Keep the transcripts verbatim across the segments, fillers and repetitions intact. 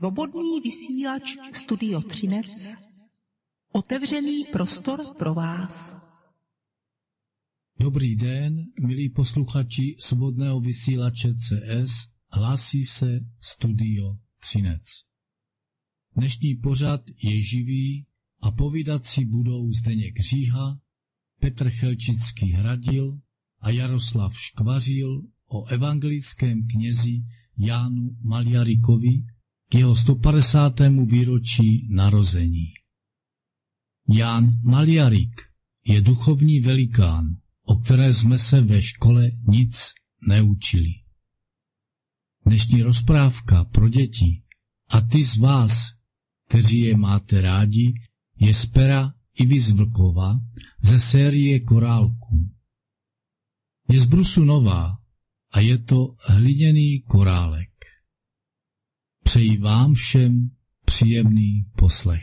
Svobodný vysílač Studio Třinec. Otevřený prostor pro vás. Dobrý den, milí posluchači Svobodného vysílače C S, hlásí se Studio Třinec. Dnešní pořad je živý a povídat si budou Zdeněk Říha, Petr Chelčický Hradil a Jaroslav Škvařil o evangelickém knězi Jánu Maljarikovi k jeho sto padesátému výročí narození. Ján Maljarik je duchovní velikán, o které jsme se ve škole nic neučili. Dnešní rozprávka pro děti a ty z vás, kteří je máte rádi, je z pera Ivy Zvlkova ze série Korálků. Je z brusu nová a je to hliněný korálek. Přeji vám všem příjemný poslech.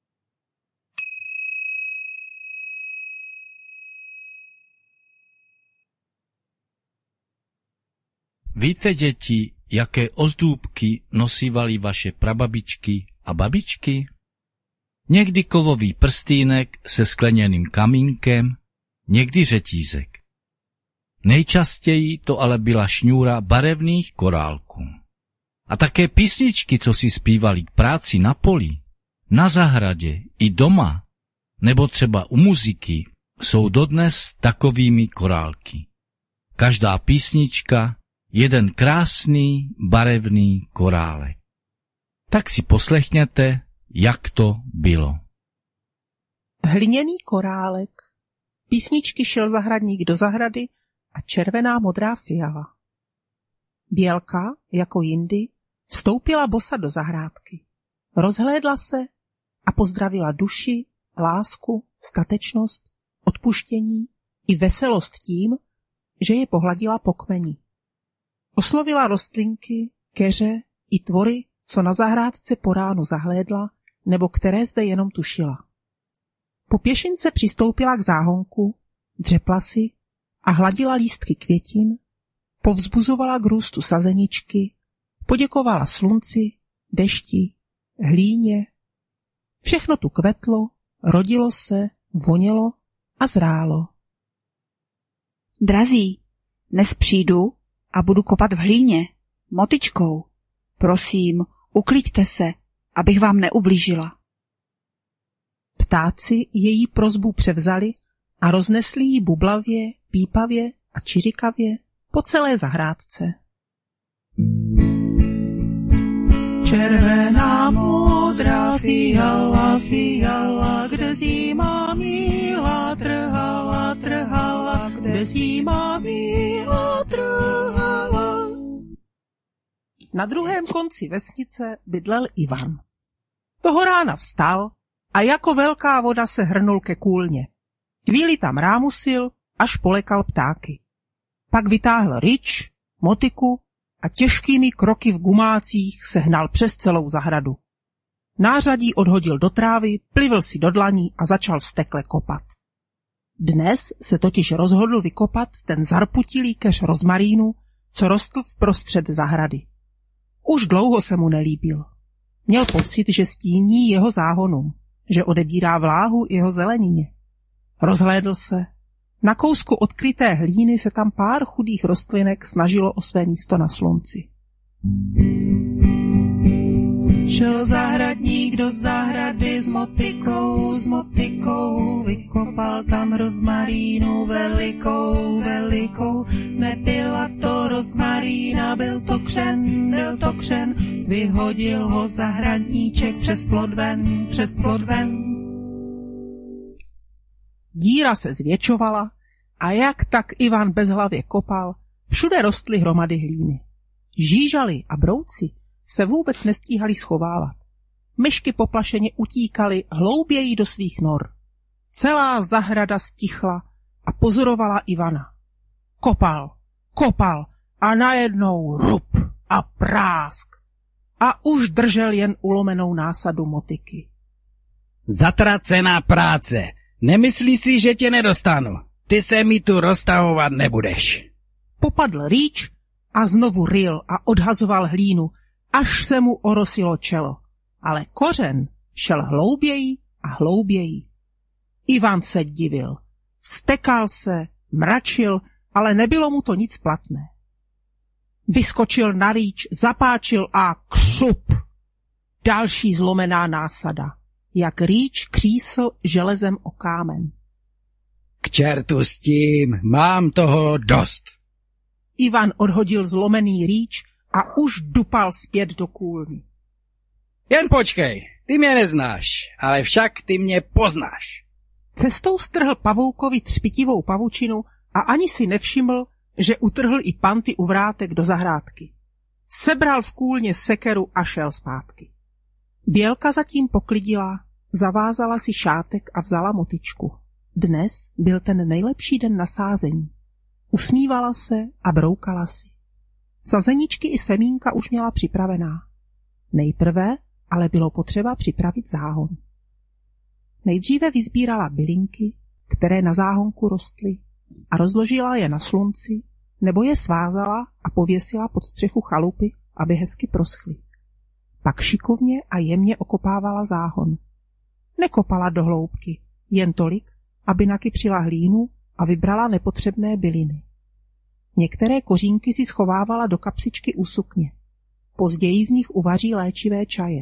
Víte, děti, jaké ozdůbky nosívaly vaše prababičky a babičky? Někdy kovový prstýnek se skleněným kamínkem, někdy řetízek. Nejčastěji to ale byla šňůra barevných korálků. A také písničky, co si zpívali k práci na poli, na zahradě i doma, nebo třeba u muziky, jsou dodnes takovými korálky. Každá písnička jeden krásný barevný korálek. Tak si poslechněte, jak to bylo. Hliněný korálek. Písničky šel zahradník do zahrady a červená modrá fiala. Bělka, jako jindy, vstoupila bosa do zahrádky. Rozhlédla se a pozdravila duši, lásku, statečnost, odpuštění i veselost tím, že je pohladila po kmeni. Oslovila rostlinky, keře i tvory, co na zahrádce po ránu zahlédla, nebo které zde jenom tušila. Po pěšince přistoupila k záhonku, dřepla si a hladila lístky květin, povzbuzovala k růstu sazeničky, poděkovala slunci, dešti, hlíně. Všechno tu kvetlo, rodilo se, vonělo a zrálo. Drazí, dnes přijdu a budu kopat v hlíně, motyčkou. Prosím, ukliďte se, abych vám neublížila. Ptáci její prosbu převzali a roznesli ji bublavě, pípavě a čiřikavě po celé zahrádce. Červená, modrá fiala, fiala, kde jí má míla, trhala, trhala, kde jí má míla, trhala. Na druhém konci vesnice bydlel Ivan. Toho rána vstal a jako velká voda se hrnul ke kůlně. Chvíli tam rámusil, až polekal ptáky. Pak vytáhl ryč, motyku a těžkými kroky v gumácích se hnal přes celou zahradu. Nářadí odhodil do trávy, plivl si do dlaní a začal vztekle kopat. Dnes se totiž rozhodl vykopat ten zarputilý keř rozmarínu, co rostl vprostřed zahrady. Už dlouho se mu nelíbil. Měl pocit, že stíní jeho záhonům, že odebírá vláhu jeho zelenině. Rozhlédl se. Na kousku odkryté hlíny se tam pár chudých rostlinek snažilo o své místo na slunci. Šel zahradník do zahrady s motykou, s motykou, vykopal tam rozmarínu velikou, velikou. Nebyla to rozmarína, byl to křen, byl to křen, vyhodil ho zahradníček přes plot ven, přes plot ven. Díra se zvětšovala a jak tak Ivan bezhlavě kopal, všude rostly hromady hlíny. Žížaly a brouci se vůbec nestíhali schovávat. Myšky poplašeně utíkaly hlouběji do svých nor. Celá zahrada stichla a pozorovala Ivana. Kopal, kopal a najednou rup a prásk. A už držel jen ulomenou násadu motyky. Zatracená práce! Nemyslí si, že tě nedostanu. Ty se mi tu roztahovat nebudeš. Popadl rýč a znovu ryl a odhazoval hlínu až se mu orosilo čelo, ale kořen šel hlouběji a hlouběji. Ivan se divil, stekal se, mračil, ale nebylo mu to nic platné. Vyskočil na rýč, zapáčil a křup. Další zlomená násada, jak rýč křísl železem o kámen. K čertu s tím, mám toho dost. Ivan odhodil zlomený rýč a už dupal zpět do kůlny. Jen počkej, ty mě neznáš, ale však ty mě poznáš. Cestou strhl pavoukovi třpitivou pavučinu a ani si nevšiml, že utrhl i panty u vrátek do zahrádky. Sebral v kůlně sekeru a šel zpátky. Bělka zatím poklidila, zavázala si šátek a vzala motyčku. Dnes byl ten nejlepší den na sázení. Usmívala se a broukala si. Sazeničky i semínka už měla připravená. Nejprve ale bylo potřeba připravit záhon. Nejdříve vyzbírala bylinky, které na záhonku rostly, a rozložila je na slunci, nebo je svázala a pověsila pod střechu chalupy, aby hezky proschly. Pak šikovně a jemně okopávala záhon. Nekopala do hloubky, jen tolik, aby nakypřila hlínu a vybrala nepotřebné byliny. Některé kořínky si schovávala do kapsičky u sukně. Později z nich uvaří léčivé čaje.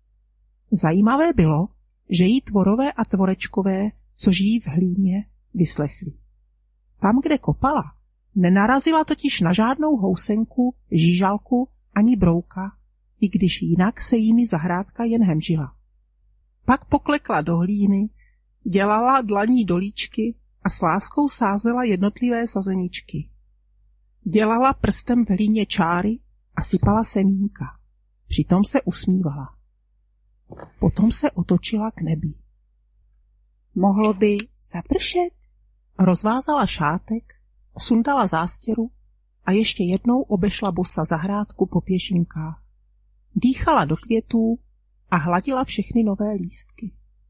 Zajímavé bylo, že jí tvorové a tvorečkové, co žijí v hlíně, vyslechli. Tam, kde kopala, nenarazila totiž na žádnou housenku, žížalku ani brouka, i když jinak se jimi zahrádka jen hemžila. Pak poklekla do hlíny, dělala dlaní dolíčky a s láskou sázela jednotlivé sazeničky. Dělala prstem v hlíně čáry a sypala semínka. Přitom se usmívala. Potom se otočila k nebi. Mohlo by zapršet? Rozvázala šátek, sundala zástěru a ještě jednou obešla bosa zahrádku po pěšinkách. Dýchala do květů a hladila všechny nové lístky.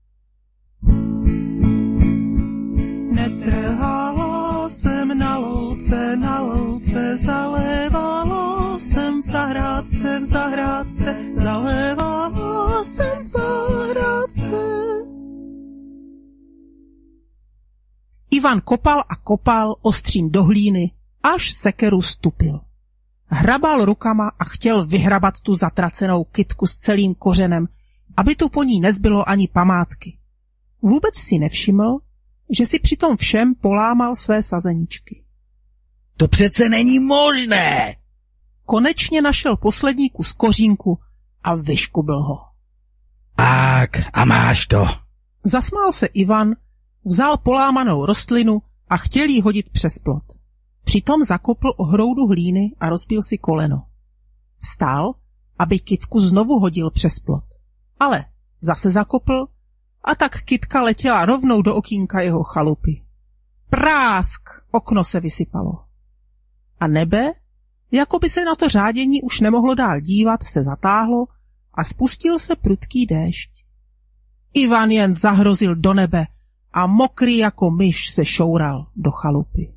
Netrhala jsem na louce, na louce, zalévala jsem v zahrádce, v zahrádce, zalévala jsem v zahrádce. Ivan kopal a kopal ostřím do hlíny, až sekeru stupil. Hrabal rukama a chtěl vyhrabat tu zatracenou kytku s celým kořenem, aby tu po ní nezbylo ani památky. Vůbec si nevšiml, že si při tom všem polámal své sazeničky. To přece není možné! Konečně našel poslední kus kořínku a vyškubl ho. Tak, a máš to. Zasmál se Ivan, vzal polámanou rostlinu a chtěl jí hodit přes plot. Přitom zakopl o hroudu hlíny a rozbil si koleno. Vstál, aby kytku znovu hodil přes plot. Ale zase zakopl a tak kytka letěla rovnou do okýnka jeho chalupy. Prásk! Okno se vysypalo. A nebe, jako by se na to řádění už nemohlo dál dívat, se zatáhlo a spustil se prudký déšť. Ivan jen zahrozil do nebe a mokrý jako myš se šoural do chalupy.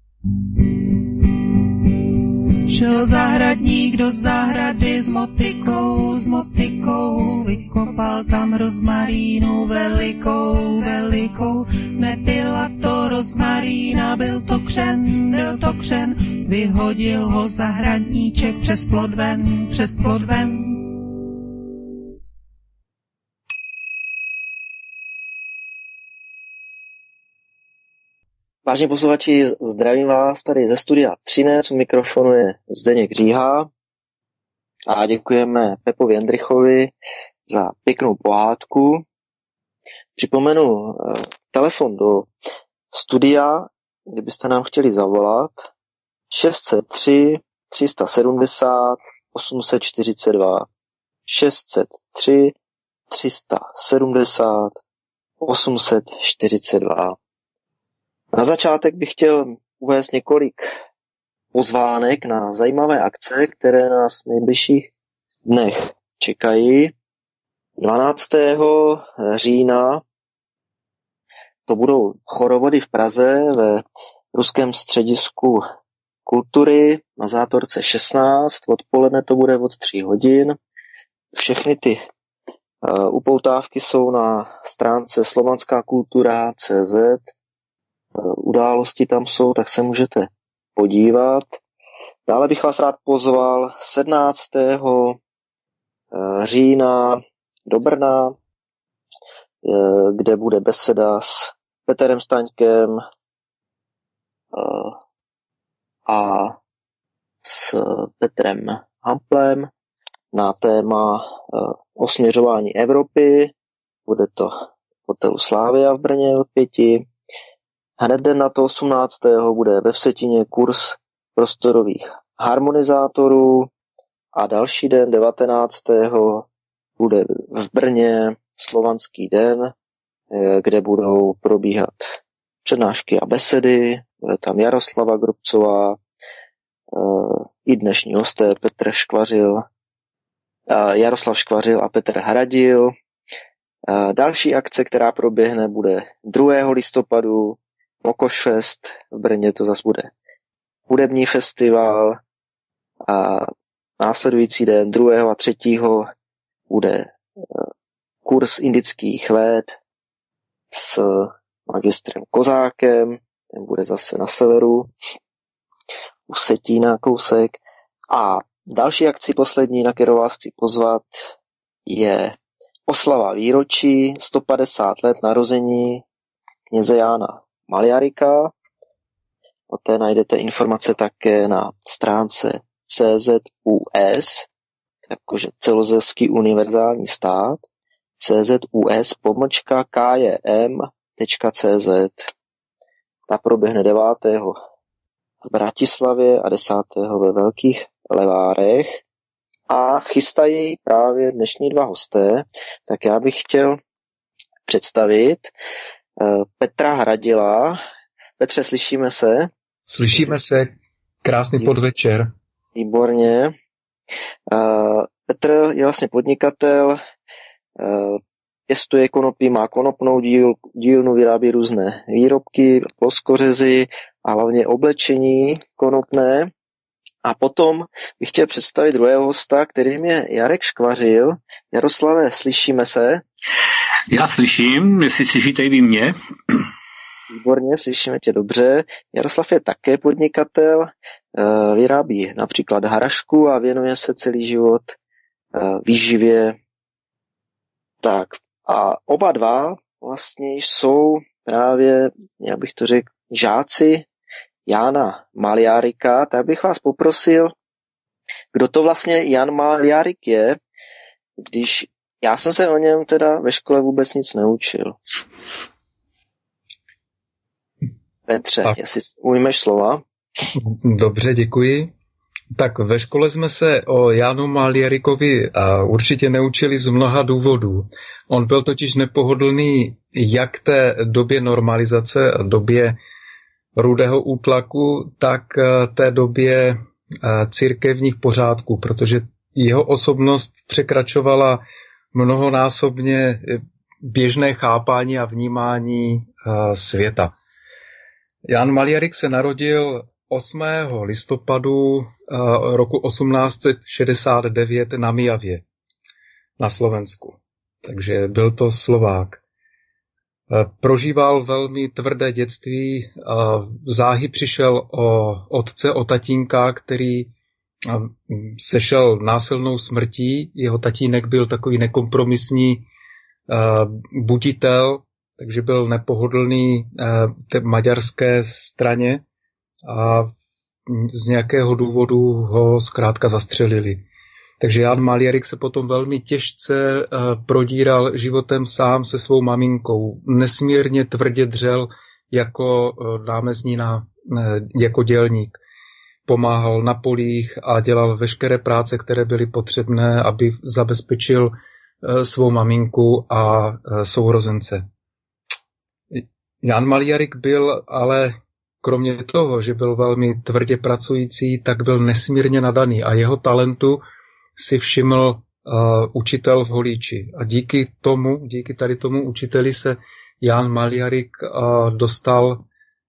Šel zahradník do zahrady s motykou, s motykou, vykopal tam rozmarínu velikou, velikou. Nebyla to rozmarína, byl to křen, byl to křen, vyhodil ho zahradníček přes plot ven, přes plot ven. Vážení posluchači, zdravím vás tady ze studia Třinec, u mikrofonu je Zdeněk Říha a děkujeme Pepovi Jendrichovi za pěknou pohádku. Připomenu telefon do studia, kdybyste nám chtěli zavolat, šest set tři, tři sta sedmdesát, osm set čtyřicet dva, šest set tři, tři sta sedmdesát, osm set čtyřicet dva. Na začátek bych chtěl uvést několik pozvánek na zajímavé akce, které nás v nejbližších dnech čekají. dvanáctého října to budou chorovody v Praze ve ruském středisku kultury na Zátorce šestnáct, odpoledne to bude od tří hodin. Všechny ty uh, upoutávky jsou na stránce slovanská kultura tečka cé zet. Uh, události tam jsou, tak se můžete podívat. Dále bych vás rád pozval sedmnáctého Uh, října do Brna, uh, kde bude beseda s Petrem Staňkem uh, a s Petrem Hamplem na téma uh, osměřování Evropy. Bude to v hotelu Slavia v Brně od pěti. Hned den na to osmnáctého bude ve Vsetíně kurz prostorových harmonizátorů a další den devatenáctého bude v Brně Slovanský den, kde budou probíhat přednášky a besedy. Bude tam Jaroslava Grubcová, i dnešní hosté Petr Škvařil, Jaroslav Škvařil a Petr Hradil. Další akce, která proběhne, bude druhého listopadu Mokošfest v Brně, to zase bude hudební festival a následující den druhého a třetího bude kurz indických véd s magistrem Kozákem, ten bude zase na severu, u Setína kousek. A další akci poslední, na kterou vás chci pozvat, je oslava výročí sto padesát let narození kněze Jána Maliarika. O té najdete informace také na stránce C Z U S, jakože celozemský univerzální stát, C Z U S pomlčka K J M tečka cé zet. Ta proběhne devátého v Bratislavě a desátého ve Velkých Levárech a chystají právě dnešní dva hosté, tak já bych chtěl představit Petra Hradila. Petře, slyšíme se? Slyšíme se, krásný podvečer. Výborně. Petr je vlastně podnikatel, pěstuje konopí, má konopnou díl, dílnu, vyrábí různé výrobky, ploskořezy a hlavně oblečení konopné. A potom bych chtěl představit druhého hosta, kterým je Jarek Škvařil. Jaroslave, slyšíme se? Já slyším, jestli slyšíte i vy mě. Výborně, slyšíme tě dobře. Jaroslav je také podnikatel, vyrábí například harašku a věnuje se celý život výživě. Tak a oba dva vlastně jsou právě, jak bych to řekl, žáci Jána Maliarika. Tak bych vás poprosil, kdo to vlastně Jan Maliarik je, když já jsem se o něm teda ve škole vůbec nic neučil. Petře, tak. Jestli ujmeš slova. Dobře, děkuji. Tak ve škole jsme se o Jánu Maliarikovi určitě neučili z mnoha důvodů. On byl totiž nepohodlný jak té době normalizace, době rudého útlaku, tak té době církevních pořádků, protože jeho osobnost překračovala mnohonásobně běžné chápání a vnímání světa. Jan Maliarik se narodil osmého listopadu roku osmnáct set šedesát devět na Mijavě na Slovensku. Takže byl to Slovák. Prožíval velmi tvrdé dětství. Záhy přišel o otce, o tatínka, který sešel násilnou smrtí. Jeho tatínek byl takový nekompromisní buditel, takže byl nepohodlný té maďarské straně a z nějakého důvodu ho zkrátka zastřelili. Takže Jan Maliarik se potom velmi těžce prodíral životem sám se svou maminkou. Nesmírně tvrdě dřel jako námezdnina, jako dělník. Pomáhal na polích a dělal veškeré práce, které byly potřebné, aby zabezpečil svou maminku a sourozence. Jan Maliarik byl ale kromě toho, že byl velmi tvrdě pracující, tak byl nesmírně nadaný a jeho talentu si všiml uh, učitel v Holíči. A díky tomu, díky tady tomu učiteli se Jan Maliarik uh, dostal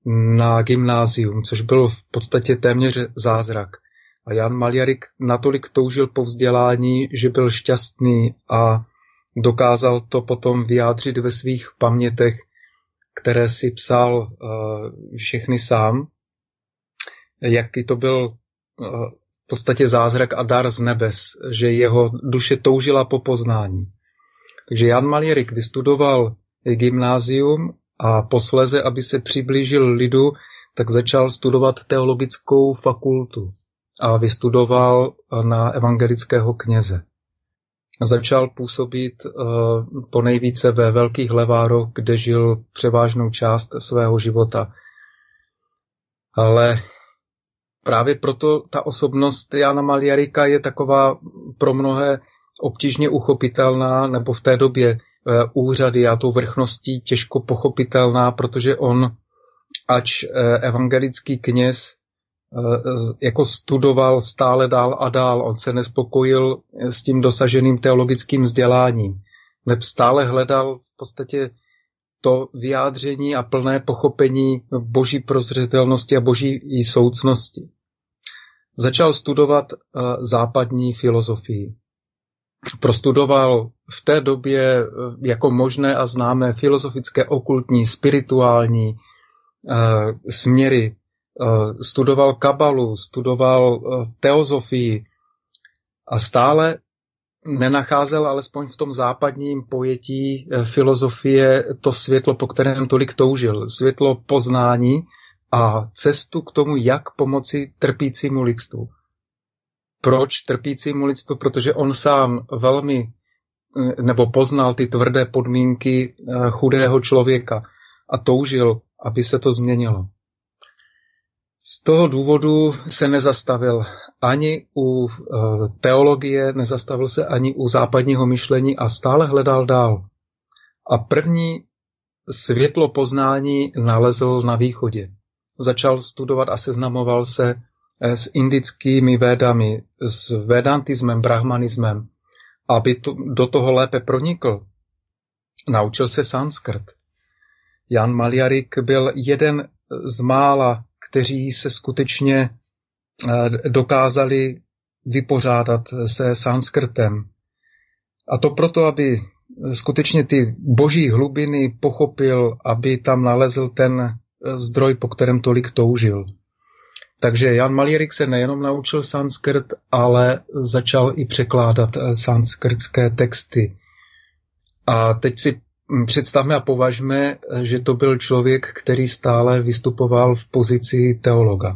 na gymnázium, což byl v podstatě téměř zázrak. A Jan Maljarik natolik toužil po vzdělání, že byl šťastný a dokázal to potom vyjádřit ve svých pamětech, které si psal uh, všechny sám, jaký to byl uh, v podstatě zázrak a dar z nebes, že jeho duše toužila po poznání. Takže Jan Maljarik vystudoval gymnázium a posléze, aby se přiblížil lidu, tak začal studovat teologickou fakultu a vystudoval na evangelického kněze. Začal působit uh, ponejvíce ve Velkých Levároch, kde žil převážnou část svého života. Ale právě proto ta osobnost Jana Maljarika je taková pro mnohé obtížně uchopitelná, nebo v té době uh, úřady a tou vrchností těžko pochopitelná, protože on, ač uh, evangelický kněz, jako studoval stále dál a dál. On se nespokojil s tím dosaženým teologickým vzděláním. Neb stále hledal v podstatě to vyjádření a plné pochopení boží prozřetelnosti a boží soucnosti. Začal studovat západní filozofii. Prostudoval v té době jako možné a známé filozofické, okultní, spirituální směry. Studoval kabalu, studoval teozofii a stále nenacházel, alespoň v tom západním pojetí filozofie, to světlo, po kterém tolik toužil. Světlo poznání a cestu k tomu, jak pomoci trpícímu lidstvu. Proč trpícímu lidstvu? Protože on sám velmi, nebo poznal ty tvrdé podmínky chudého člověka a toužil, aby se to změnilo. Z toho důvodu se nezastavil ani u teologie, nezastavil se ani u západního myšlení a stále hledal dál. A první světlo poznání nalezl na východě. Začal studovat a seznamoval se s indickými védami, s vedantismem, brahmanismem. Aby to, do toho lépe pronikl, naučil se sanskrt. Jan Maljarik byl jeden z mála, kteří se skutečně dokázali vypořádat se sanskrtem. A to proto, aby skutečně ty boží hlubiny pochopil, aby tam nalezl ten zdroj, po kterém tolik toužil. Takže Jan Maljarik se nejenom naučil sanskrt, ale začal i překládat sanskrtské texty. A teď si představme a považme, že to byl člověk, který stále vystupoval v pozici teologa.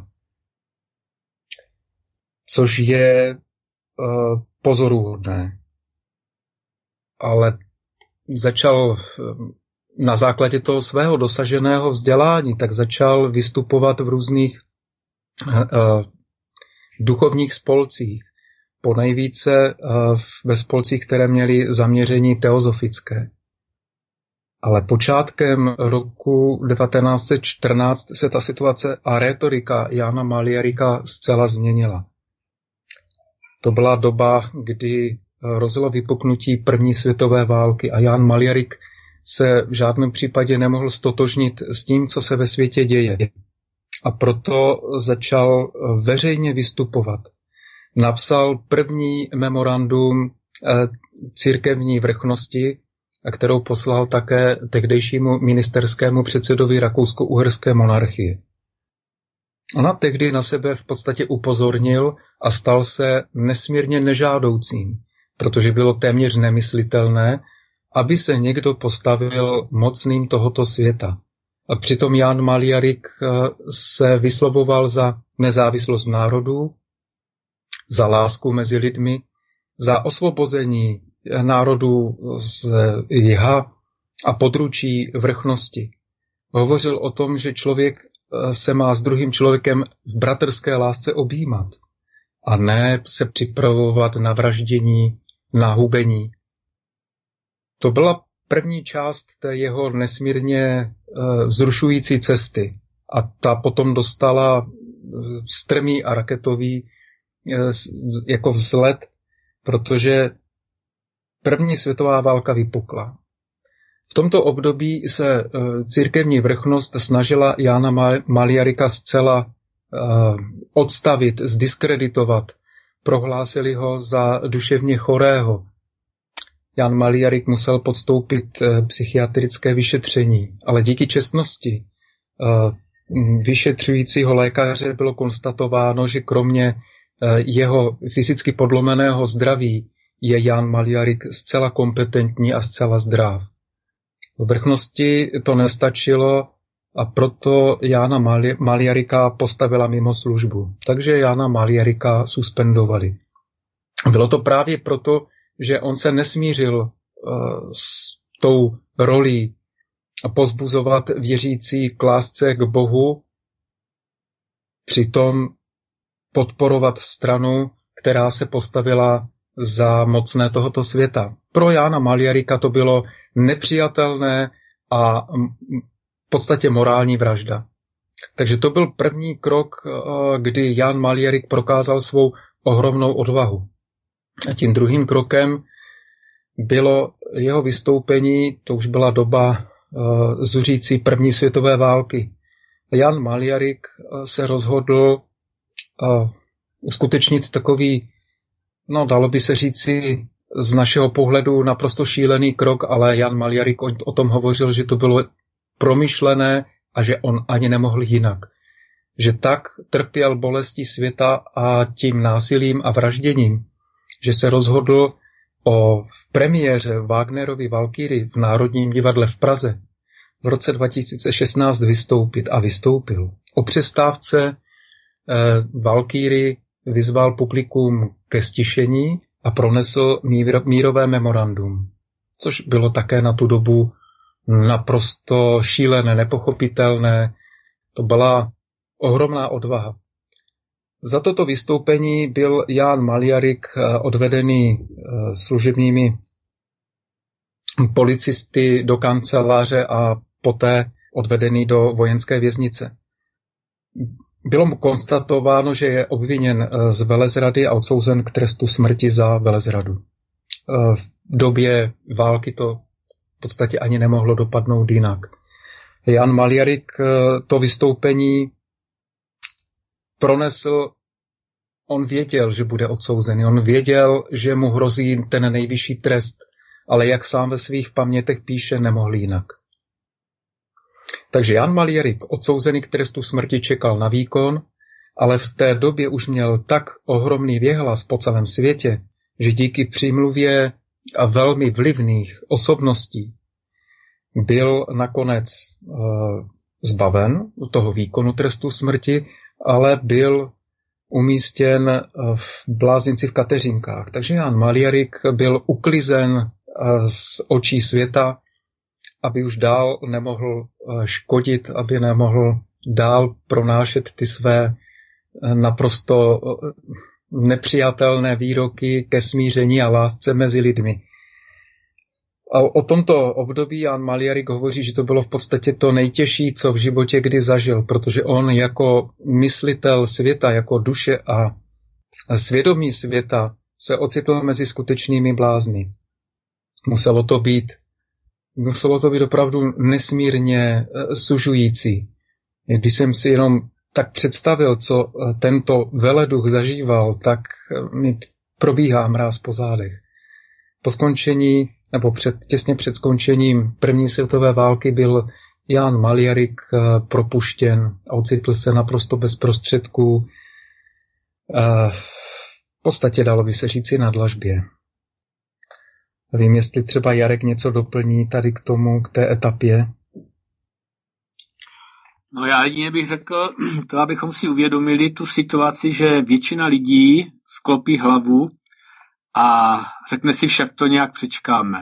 Což je uh, pozoruhodné. Ale začal na základě toho svého dosaženého vzdělání, tak začal vystupovat v různých uh, duchovních spolcích. Ponejvíce uh, ve spolcích, které měly zaměření teozofické. Ale počátkem roku devatenáct set čtrnáct se ta situace a rétorika Jana Maljarika zcela změnila. To byla doba, kdy hrozilo vypuknutí první světové války a Jan Maljarik se v žádném případě nemohl stotožnit s tím, co se ve světě děje. A proto začal veřejně vystupovat. Napsal první memorandum církevní vrchnosti, kterou poslal také tehdejšímu ministerskému předsedovi rakousko-uherské monarchie. Ona tehdy na sebe v podstatě upozornil a stal se nesmírně nežádoucím, protože bylo téměř nemyslitelné, aby se někdo postavil mocným tohoto světa. A přitom Jan Maljarik se vyslovoval za nezávislost národů, za lásku mezi lidmi, za osvobození národů z jiha a područí vrchnosti. Hovořil o tom, že člověk se má s druhým člověkem v bratrské lásce objímat a ne se připravovat na vraždění, na hubení. To byla první část té jeho nesmírně vzrušující cesty a ta potom dostala strmý a raketový jako vzlet, protože první světová válka vypukla. V tomto období se církevní vrchnost snažila Jána Maliarika zcela odstavit, zdiskreditovat. Prohlásili ho za duševně chorého. Jan Maliarik musel podstoupit psychiatrické vyšetření, ale díky čestnosti vyšetřujícího lékaře bylo konstatováno, že kromě jeho fyzicky podlomeného zdraví je Jan Maliarik zcela kompetentní a zcela zdrav. V vrchnosti to nestačilo a proto Jána Maliarika postavila mimo službu. Takže Jána Maliarika suspendovali. Bylo to právě proto, že on se nesmířil uh, s tou rolí pozbuzovat věřící k lásce k Bohu, přitom podporovat stranu, která se postavila za mocné tohoto světa. Pro Jána Maliarika to bylo nepřijatelné a v podstatě morální vražda. Takže to byl první krok, kdy Jan Maliarik prokázal svou ohromnou odvahu. A tím druhým krokem bylo jeho vystoupení, to už byla doba zuřící první světové války. Jan Maliarik se rozhodl uskutečnit takový, no dalo by se říci z našeho pohledu naprosto šílený krok, ale Jan Maliarik o tom hovořil, že to bylo promyšlené a že on ani nemohl jinak. Že tak trpěl bolestí světa a tím násilím a vražděním, že se rozhodl o v premiéře Wagnerovy Valkýry v Národním divadle v Praze v roce dva tisíce šestnáct vystoupit a vystoupil. O přestávce eh, Valkýry vyzval publikum ke stišení a pronesl mír, mírové memorandum, což bylo také na tu dobu naprosto šílené, nepochopitelné. To byla ohromná odvaha. Za toto vystoupení byl Jan Maliarik odvedený služebními policisty do kanceláře a poté odvedený do vojenské věznice. Bylo mu konstatováno, že je obviněn z velezrady a odsouzen k trestu smrti za velezradu. V době války to v podstatě ani nemohlo dopadnout jinak. Jan Maliarik to vystoupení pronesl, on věděl, že bude odsouzený, on věděl, že mu hrozí ten nejvyšší trest, ale jak sám ve svých pamětech píše, nemohl jinak. Takže Jan Maliarik, odsouzený k trestu smrti, čekal na výkon, ale v té době už měl tak ohromný věhlas po celém světě, že díky přímluvě a velmi vlivných osobností byl nakonec uh, zbaven toho výkonu trestu smrti, ale byl umístěn v blázinci v Kateřinkách. Takže Jan Maliarik byl uklizen z očí světa, aby už dál nemohl škodit, aby nemohl dál pronášet ty své naprosto nepřijatelné výroky ke smíření a lásce mezi lidmi. A o tomto období Jan Maliarik hovoří, že to bylo v podstatě to nejtěžší, co v životě kdy zažil, protože on jako myslitel světa, jako duše a svědomí světa se ocitl mezi skutečnými blázny. Muselo to být, muselo to být opravdu nesmírně sužující. Když jsem si jenom tak představil, co tento veleduch zažíval, tak mi probíhá mráz po zádech. Po skončení nebo před, těsně před skončením první světové války byl Jan Maliarik propuštěn a ocitl se naprosto bez prostředků. V podstatě dalo by se říci na dlažbě. Vím, jestli třeba Jarek něco doplní tady k tomu, k té etapě. No já jedině bych řekl, to abychom si uvědomili tu situaci, že většina lidí sklopí hlavu a řekne si, však to nějak přečkáme.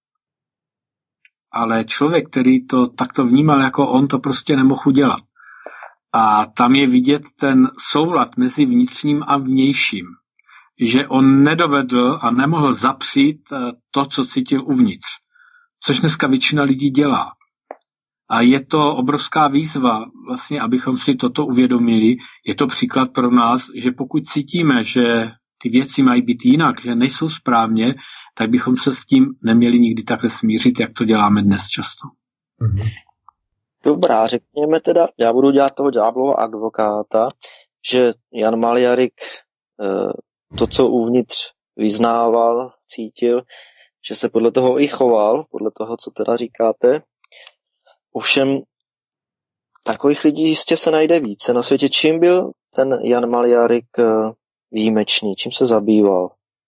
Ale člověk, který to takto vnímal jako on, to prostě nemohl udělat. A tam je vidět ten soulad mezi vnitřním a vnějším. Že on nedovedl a nemohl zapřít to, co cítil uvnitř. Což dneska většina lidí dělá. A je to obrovská výzva, vlastně, abychom si toto uvědomili. Je to příklad pro nás, že pokud cítíme, že ty věci mají být jinak, že nejsou správně, tak bychom se s tím neměli nikdy takhle smířit, jak to děláme dnes často. Dobrá, řekněme teda, já budu dělat toho ďáblova advokáta, že Jan Maliarik to, co uvnitř vyznával, cítil, že se podle toho i choval, podle toho, co teda říkáte. Ovšem, takových lidí jistě se najde více na světě. Čím byl ten Jan Maliarik výjimečný? Čím se zabýval?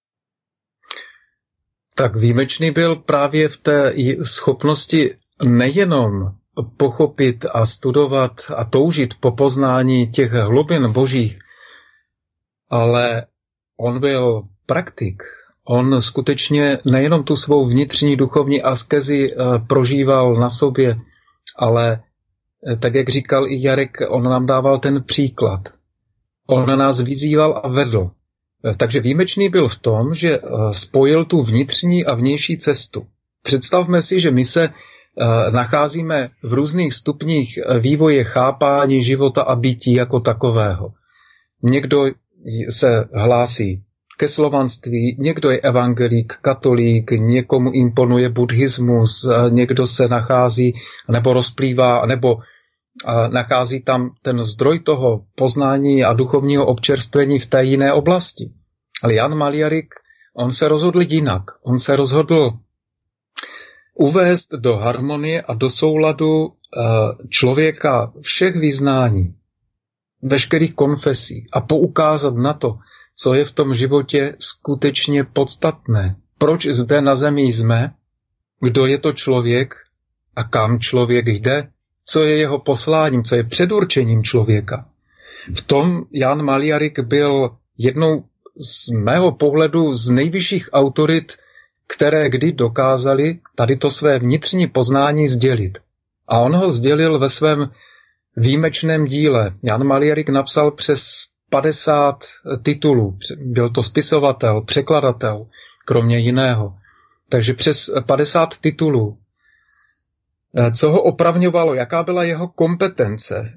Tak výjimečný byl právě v té schopnosti nejenom pochopit a studovat a toužit po poznání těch hlubin božích, ale on byl praktik. On skutečně nejenom tu svou vnitřní duchovní askezi prožíval na sobě, ale tak, jak říkal i Jarek, on nám dával ten příklad. On nás vyzýval a vedl. Takže výjimečný byl v tom, že spojil tu vnitřní a vnější cestu. Představme si, že my se nacházíme v různých stupních vývoje chápání života a bytí jako takového. Někdo se hlásí ke slovanství, někdo je evangelík, katolík, někomu imponuje buddhismus, někdo se nachází nebo rozplývá, nebo nachází tam ten zdroj toho poznání a duchovního občerstvení v té jiné oblasti. Ale Jan Maliarik, on se rozhodl jinak. On se rozhodl uvést do harmonie a do souladu člověka všech vyznání, veškerých konfesí a poukázat na to, co je v tom životě skutečně podstatné. Proč zde na zemi jsme, kdo je to člověk a kam člověk jde, co je jeho posláním, co je předurčením člověka. V tom Jan Maliarik byl jednou z mého pohledu z nejvyšších autorit, které kdy dokázali tady to své vnitřní poznání sdělit. A on ho sdělil ve svém výjimečném díle. Jan Maliarik napsal přes padesát titulů. Byl to spisovatel, překladatel, kromě jiného. Takže přes padesát titulů. Co ho opravňovalo? Jaká byla jeho kompetence?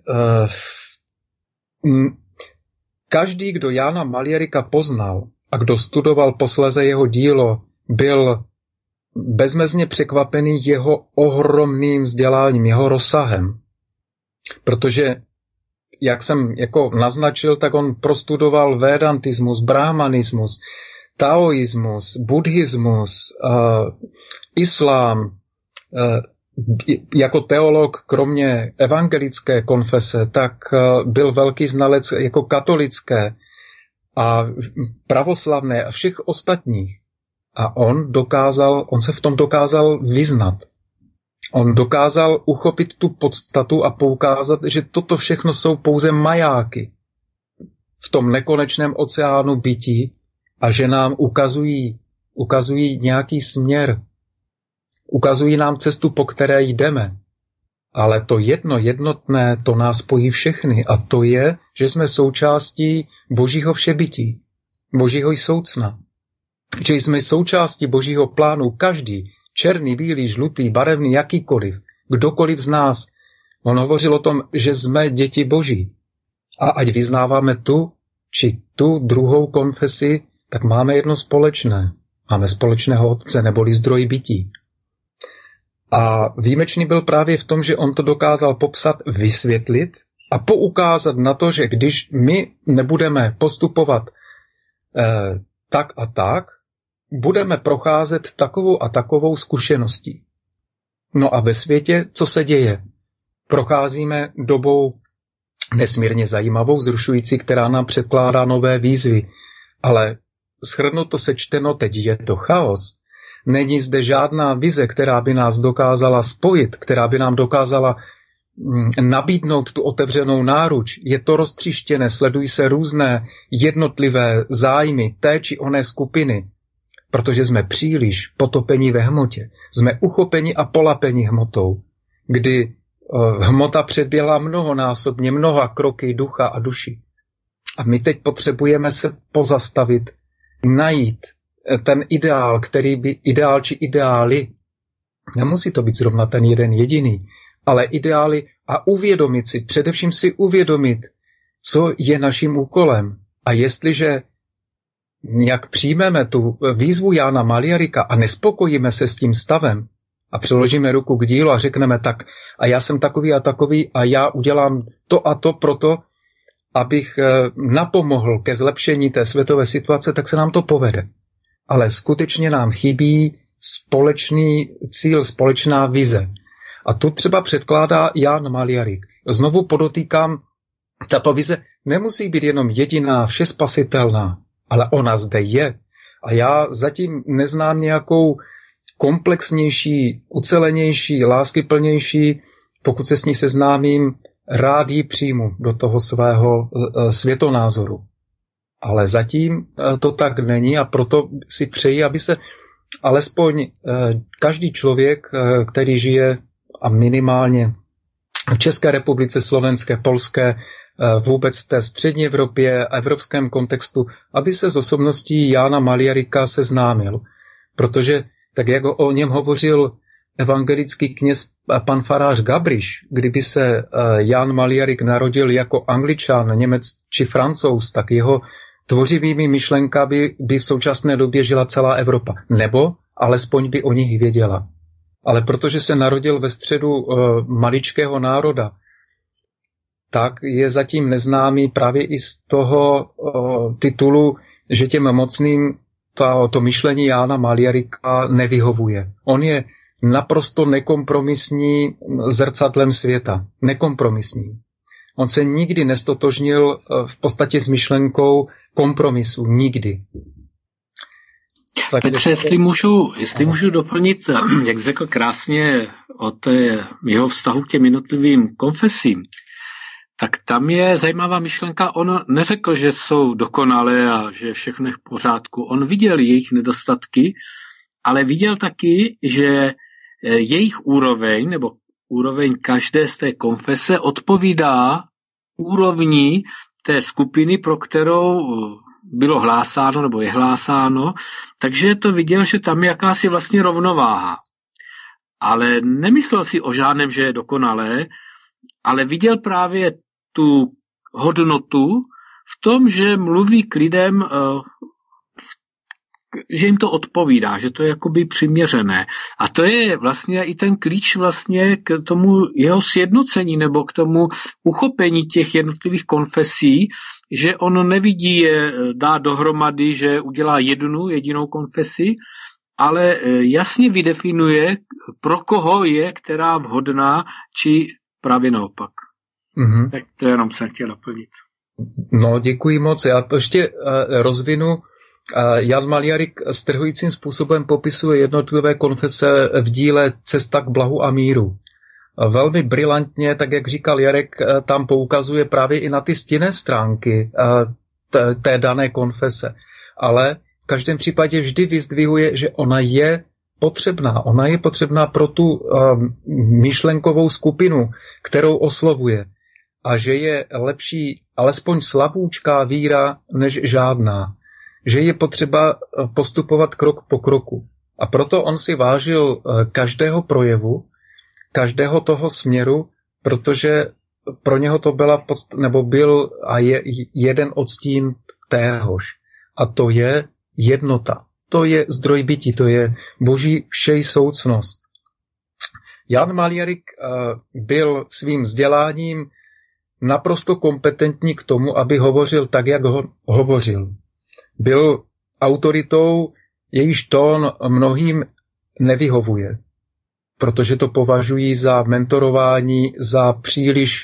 Každý, kdo Jana Maliarika poznal a kdo studoval posléze jeho dílo, byl bezmezně překvapený jeho ohromným vzděláním, jeho rozsahem. Protože, jak jsem jako naznačil, tak on prostudoval vedantismus, brahmanismus, taoismus, buddhismus, uh, islám, uh, jako teolog, kromě evangelické konfese, tak byl velký znalec jako katolické a pravoslavné a všech ostatních. A on dokázal, on se v tom dokázal vyznat. On dokázal uchopit tu podstatu a poukázat, že toto všechno jsou pouze majáky v tom nekonečném oceánu bytí a že nám ukazují, ukazují nějaký směr. Ukazují nám cestu, po které jdeme. Ale to jedno jednotné, to nás spojí všechny. A to je, že jsme součástí božího všebytí, božího soucna. Že jsme součástí božího plánu každý, černý, bílý, žlutý, barevný, jakýkoliv, kdokoliv z nás. On hovořil o tom, že jsme děti boží. A ať vyznáváme tu, či tu druhou konfesi, tak máme jedno společné. Máme společného otce, neboli zdroj bytí. A výjimečný byl právě v tom, že on to dokázal popsat, vysvětlit a poukázat na to, že když my nebudeme postupovat eh, tak a tak, budeme procházet takovou a takovou zkušeností. No a ve světě, co se děje? Procházíme dobou nesmírně zajímavou, zrušující, která nám předkládá nové výzvy. Ale shrnuto sečteno, teď je to chaos. Není zde žádná vize, která by nás dokázala spojit, která by nám dokázala nabídnout tu otevřenou náruč. Je to roztříštěné, sledují se různé jednotlivé zájmy té či oné skupiny, protože jsme příliš potopeni ve hmotě. Jsme uchopeni a polapeni hmotou, kdy hmota předběhla mnohonásobně mnoha kroky ducha a duši. A my teď potřebujeme se pozastavit, najít ten ideál, který by, ideál či ideály, nemusí to být zrovna ten jeden jediný, ale ideály a uvědomit si, především si uvědomit, co je naším úkolem. A jestliže jak přijmeme tu výzvu Jána Maliarika a nespokojíme se s tím stavem a přiložíme ruku k dílu a řekneme tak, a já jsem takový a takový a já udělám to a to proto, abych napomohl ke zlepšení té světové situace, tak se nám to povede. Ale skutečně nám chybí společný cíl, společná vize. A tu třeba předkládá Jan Maliarik. Znovu podotýkám, tato vize nemusí být jenom jediná, všespasitelná, ale ona zde je. A já zatím neznám nějakou komplexnější, ucelenější, láskyplnější, pokud se s ní seznámím, rád ji přijmu do toho svého světonázoru. Ale zatím to tak není a proto si přeji, aby se alespoň každý člověk, který žije a minimálně v České republice, Slovenské, Polské, vůbec té střední Evropě a evropském kontextu, aby se s osobností Jána Maliarika seznámil. Protože, tak jak o něm hovořil evangelický kněz pan farář Gabriš, kdyby se Jan Maliarik narodil jako Angličan, Němec či Francouz, tak jeho tvořivými myšlenkami by v současné době žila celá Evropa. Nebo alespoň by o nich věděla. Ale protože se narodil ve středu uh, maličkého národa, tak je zatím neznámý právě i z toho uh, titulu, že těm mocným to, to myšlení Jána Maliarika nevyhovuje. On je naprosto nekompromisní zrcadlem světa. Nekompromisní. On se nikdy nestotožnil v podstatě s myšlenkou kompromisu. Nikdy. Tak Petře, jestli můžu, jestli můžu doplnit, jak řekl krásně o té jeho vztahu k těm jednotlivým konfesím, tak tam je zajímavá myšlenka. On neřekl, že jsou dokonalé a že všechno je v pořádku. On viděl jejich nedostatky, ale viděl taky, že jejich úroveň nebo úroveň každé z té konfese odpovídá úrovni té skupiny, pro kterou bylo hlásáno nebo je hlásáno, takže to viděl, že tam je jakási vlastně rovnováha. Ale nemyslel si o žádném, že je dokonalé, ale viděl právě tu hodnotu v tom, že mluví k lidem, že jim to odpovídá, že to je jakoby přiměřené. A to je vlastně i ten klíč vlastně k tomu jeho sjednocení nebo k tomu uchopení těch jednotlivých konfesí, že on nevidí je dát dohromady, že udělá jednu jedinou konfesi, ale jasně vydefinuje, pro koho je která vhodná, či právě naopak. Mm-hmm. Tak to jenom jsem chtěl doplnit. No, děkuji moc. Já to ještě uh, rozvinu. Jan Maliarik strhujícím způsobem popisuje jednotlivé konfese v díle Cesta k blahu a míru. Velmi brilantně, tak jak říkal Jarek, tam poukazuje právě i na ty stinné stránky té, té dané konfese. Ale v každém případě vždy vyzdvihuje, že ona je potřebná. Ona je potřebná pro tu um, myšlenkovou skupinu, kterou oslovuje. A že je lepší alespoň slabůčká víra než žádná. Že je potřeba postupovat krok po kroku. A proto on si vážil každého projevu, každého toho směru, protože pro něho to byla, nebo byl a je jeden odstín téhož. A to je jednota. To je zdroj bytí, to je boží všejsoucnost. Jan Maliarik byl svým vzděláním naprosto kompetentní k tomu, aby hovořil tak, jak ho hovořil. Byl autoritou, jejíž tón mnohým nevyhovuje, protože to považují za mentorování, za příliš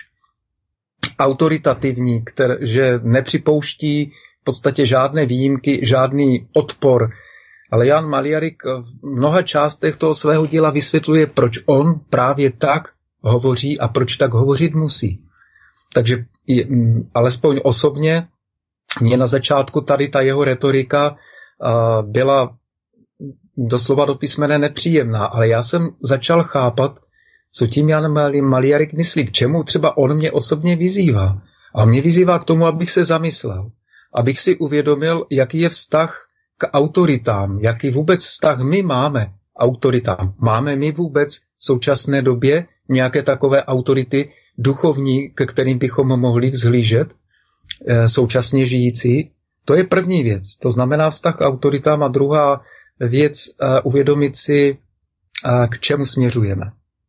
autoritativní, které, že nepřipouští v podstatě žádné výjimky, žádný odpor. Ale Jan Maliarik v mnoha částech toho svého díla vysvětluje, proč on právě tak hovoří a proč tak hovořit musí. Takže alespoň osobně mě na začátku tady ta jeho retorika byla doslova do písmene nepříjemná, ale já jsem začal chápat, co tím Jan Maliarik myslí, k čemu třeba on mě osobně vyzývá. A mě vyzývá k tomu, abych se zamyslel, abych si uvědomil, jaký je vztah k autoritám, jaký vůbec vztah my máme autoritám. Máme my vůbec v současné době nějaké takové autority duchovní, ke kterým bychom mohli vzhlížet, současně žijící, To je první věc. To znamená vztah k autoritám a druhá věc uvědomit si, k čemu směřujeme.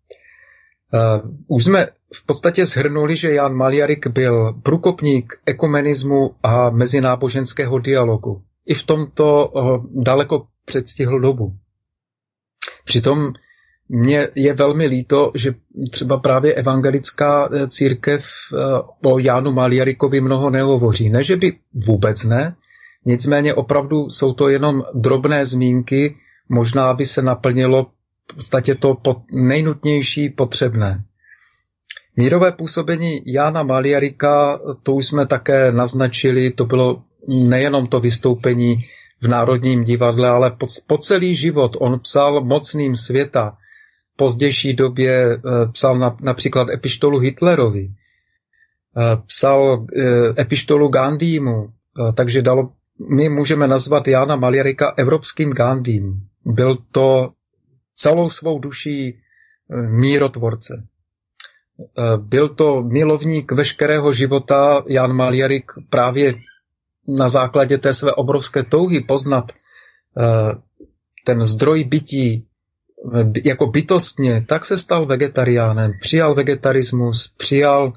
Už jsme v podstatě shrnuli, že Jan Maliarik byl průkopník ekumenismu a mezináboženského dialogu. I v tomto daleko předstihl dobu. Přitom mně je velmi líto, že třeba právě evangelická církev o Jánu Maliarikovi mnoho nehovoří. Ne, že by vůbec ne, nicméně opravdu jsou to jenom drobné zmínky, možná by se naplnilo v podstatě to nejnutnější potřebné. Mírové působení Jána Maliarika, to už jsme také naznačili, to bylo nejenom to vystoupení v Národním divadle, ale po, po celý život on psal mocným světa. V pozdější době psal na, například epištolu Hitlerovi, psal epištolu Gandhimu, takže dalo, my můžeme nazvat Jána Maliarika evropským Gandhim. Byl to celou svou duší mírotvorce. Byl to milovník veškerého života. Jan Maliarik právě na základě té své obrovské touhy poznat ten zdroj bytí jako bytostně, tak se stal vegetariánem. Přijal vegetarismus, přijal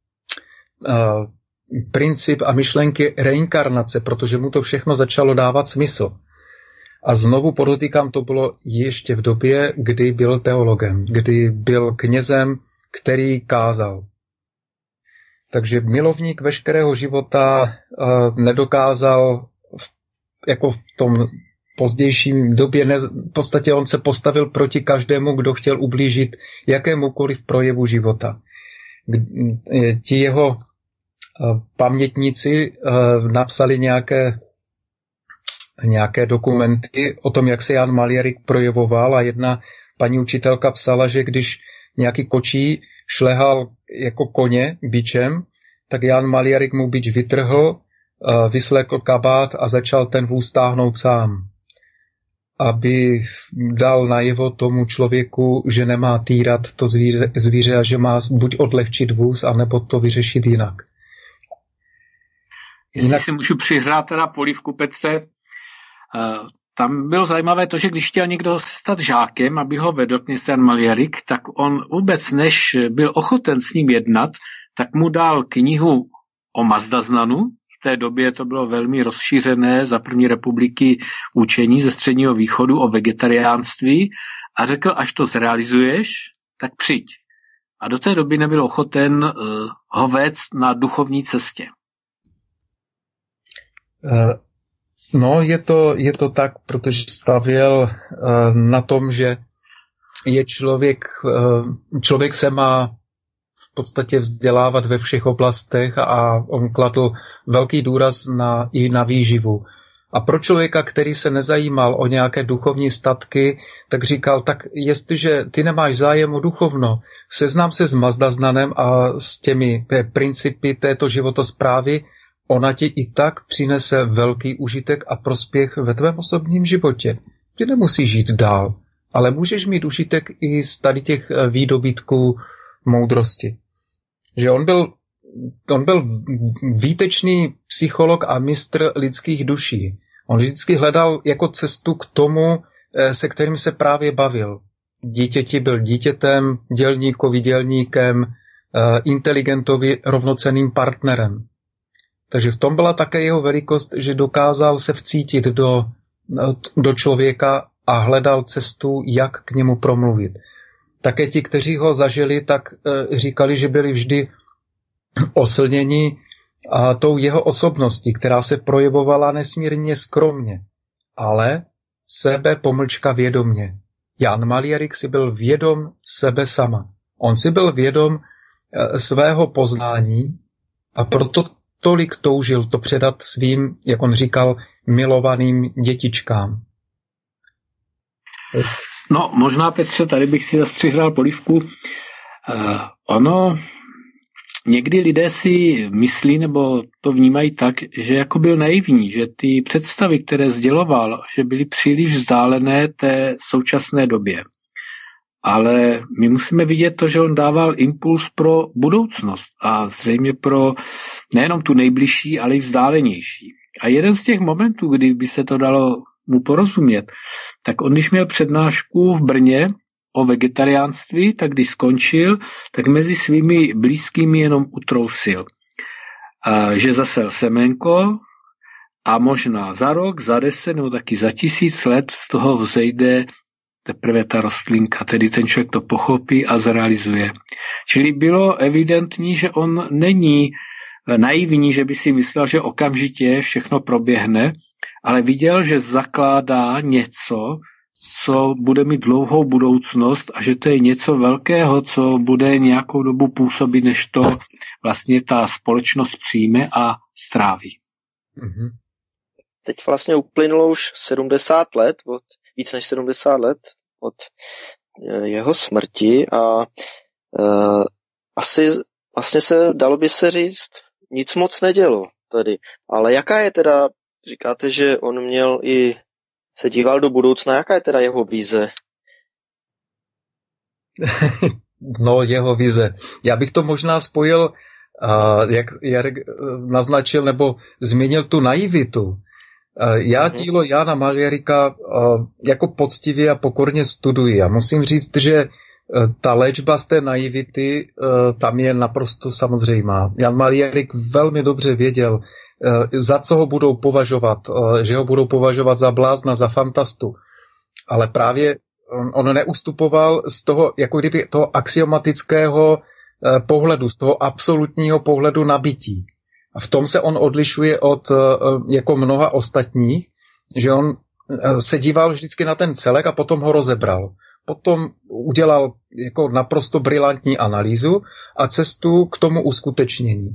princip a myšlenky reinkarnace, protože mu to všechno začalo dávat smysl. A znovu podotýkám, to bylo ještě v době, kdy byl teologem, kdy byl knězem, který kázal. Takže milovník veškerého života uh, nedokázal v, jako v tom pozdějším době, ne, v podstatě on se postavil proti každému, kdo chtěl ublížit jakémukoliv projevu života. Ti jeho uh, pamětníci uh, napsali nějaké nějaké dokumenty o tom, jak se Jan Maliarik projevoval a jedna paní učitelka psala, že když nějaký kočí šlehal jako koně bičem, tak Jan Maliarik mu bič vytrhl, vyslékl kabát a začal ten vůz táhnout sám, aby dal najevo tomu člověku, že nemá týrat to zvíře, zvíře a že má buď odlehčit vůz, anebo to vyřešit jinak. Jestli jinak... si můžu přihrát teda polívku, Petře, tam bylo zajímavé to, že když chtěl někdo stát žákem, aby ho vedl kněz Jan Maliarik, tak on vůbec než byl ochoten s ním jednat, tak mu dal knihu o Mazdaznanu. V té době to bylo velmi rozšířené za první republiky učení ze Středního východu o vegetariánství a řekl, až to zrealizuješ, tak přijď. A do té doby nebyl ochoten uh, ho vést na duchovní cestě. Uh... No, je to, je to tak, protože stavěl uh, na tom, že je člověk, uh, člověk se má v podstatě vzdělávat ve všech oblastech a on kladl velký důraz na, i na výživu. A pro člověka, který se nezajímal o nějaké duchovní statky, tak říkal, tak jestliže ty nemáš zájem o duchovno, seznám se s Mazdaznanem a s těmi principy této životosprávy, ona ti i tak přinese velký užitek a prospěch ve tvém osobním životě. Ty nemusíš žít dál, ale můžeš mít užitek i z tady těch výdobytků moudrosti. Že on byl, on byl výtečný psycholog a mistr lidských duší. On vždycky hledal jako cestu k tomu, se kterým se právě bavil. Dítěti byl dítětem, dělníkovi dělníkem, inteligentovi rovnocenným partnerem. Takže v tom byla také jeho velikost, že dokázal se vcítit do, do člověka a hledal cestu, jak k němu promluvit. Také ti, kteří ho zažili, tak e, říkali, že byli vždy oslněni a tou jeho osobností, která se projevovala nesmírně skromně, ale sebe pomlčka vědomně. Jan Maliarik si byl vědom sebe sama. On si byl vědom e, svého poznání a proto tolik toužil to předat svým, jak on říkal, milovaným dětičkám. No, možná, Petře, tady bych si zase přihrál polívku. Uh, ono, někdy lidé si myslí, nebo to vnímají tak, že jako byl naivní, že ty představy, které sděloval, že byly příliš vzdálené té současné době. Ale my musíme vidět to, že on dával impuls pro budoucnost a zřejmě pro nejenom tu nejbližší, ale i vzdálenější. A jeden z těch momentů, kdy by se to dalo mu porozumět, tak on, když měl přednášku v Brně o vegetariánství, tak když skončil, tak mezi svými blízkými jenom utrousil, a že zasel semenko a možná za rok, za deset nebo taky za tisíc let z toho vzejde teprve ta rostlinka, tedy ten člověk to pochopí a zrealizuje. Čili bylo evidentní, že on není naivní, že by si myslel, že okamžitě všechno proběhne, ale viděl, že zakládá něco, co bude mít dlouhou budoucnost a že to je něco velkého, co bude nějakou dobu působit, než to vlastně ta společnost přijme a stráví. Mm-hmm. Teď vlastně uplynulo už sedmdesát let, od, víc než sedmdesát let od jeho smrti a uh, asi vlastně se, dalo by se říct, nic moc nedělo tady. Ale jaká je teda, říkáte, že on měl i, se díval do budoucna, jaká je teda jeho vize? No, jeho vize. Já bych to možná spojil, uh, jak Jarek naznačil, nebo změnil tu naivitu. Uh, já dílo Jána Maljárika uh, jako poctivě a pokorně studuji. A musím říct, že uh, ta léčba z té naivity uh, tam je naprosto samozřejmá. Jan Maljárik velmi dobře věděl, uh, za co ho budou považovat, uh, že ho budou považovat za blázna, za fantastu. Ale právě on, on neustupoval z toho, jako kdyby toho axiomatického uh, pohledu, z toho absolutního pohledu na bytí. A v tom se on odlišuje od jako mnoha ostatních, že on se díval vždycky na ten celek a potom ho rozebral. Potom udělal jako naprosto brilantní analýzu a cestu k tomu uskutečnění.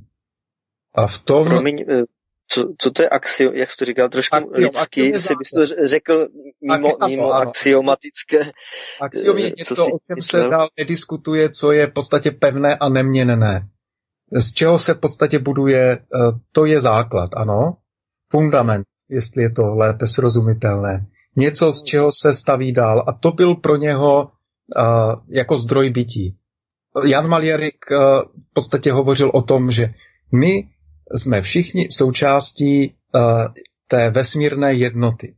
A v tom... Promiň, co, co to je axio, jak jsi to říkal, trošku axiom, lidsky, si bys to řekl mimo, Ach, mimo ano, axiomatické. Axiom je něco, o čem se dál nediskutuje, co je v podstatě pevné a neměnné. Z čeho se v podstatě buduje, to je základ, ano, fundament, jestli je to lépe srozumitelné. Něco, z čeho se staví dál a to byl pro něho uh, jako zdroj bytí. Jan Maljárik uh, v podstatě hovořil o tom, že my jsme všichni součástí uh, té vesmírné jednoty.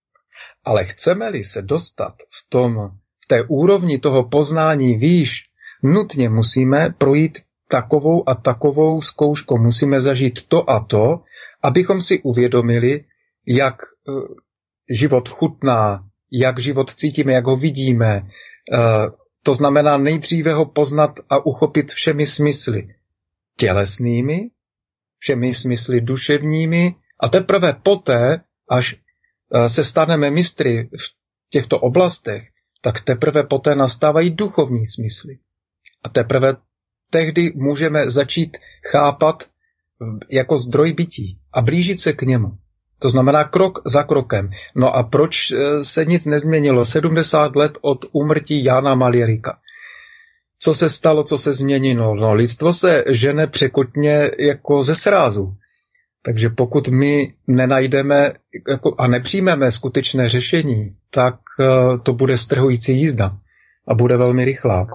Ale chceme-li se dostat v tom, v té úrovni toho poznání výš, nutně musíme projít takovou a takovou zkouškou, musíme zažít to a to, abychom si uvědomili, jak život chutná, jak život cítíme, jak ho vidíme. To znamená nejdříve ho poznat a uchopit všemi smysly tělesnými, všemi smysly duševními a teprve poté, až se staneme mistry v těchto oblastech, tak teprve poté nastávají duchovní smysly. A teprve tehdy můžeme začít chápat jako zdroj bytí a blížit se k němu. To znamená krok za krokem. No a proč se nic nezměnilo? sedmdesát let od úmrtí Jána Maljárika. Co se stalo, co se změnilo? No, lidstvo se žene překotně jako ze srázu. Takže pokud my nenajdeme jako, a nepřijmeme skutečné řešení, tak to bude strhující jízda a bude velmi rychlá.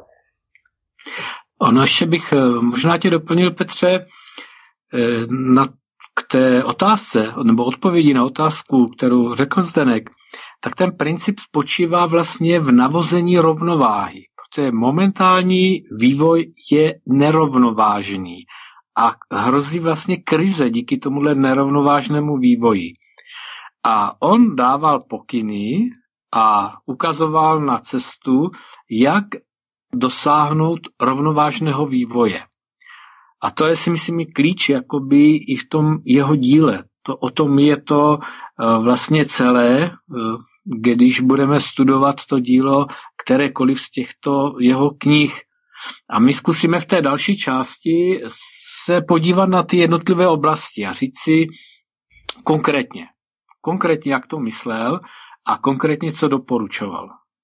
Ono ještě bych možná tě doplnil, Petře, na, k té otázce, nebo odpovědi na otázku, kterou řekl Zdeněk, tak ten princip spočívá vlastně v navození rovnováhy, protože momentální vývoj je nerovnovážný a hrozí vlastně krize díky tomuhle nerovnovážnému vývoji. A on dával pokyny a ukazoval na cestu, jak dosáhnout rovnovážného vývoje. A to je, si myslím, klíč jakoby i v tom jeho díle. To, o tom je to uh, vlastně celé, uh, když budeme studovat to dílo kterékoliv z těchto jeho knih. A my zkusíme v té další části se podívat na ty jednotlivé oblasti a říct si konkrétně, konkrétně jak to myslel a konkrétně co doporučoval.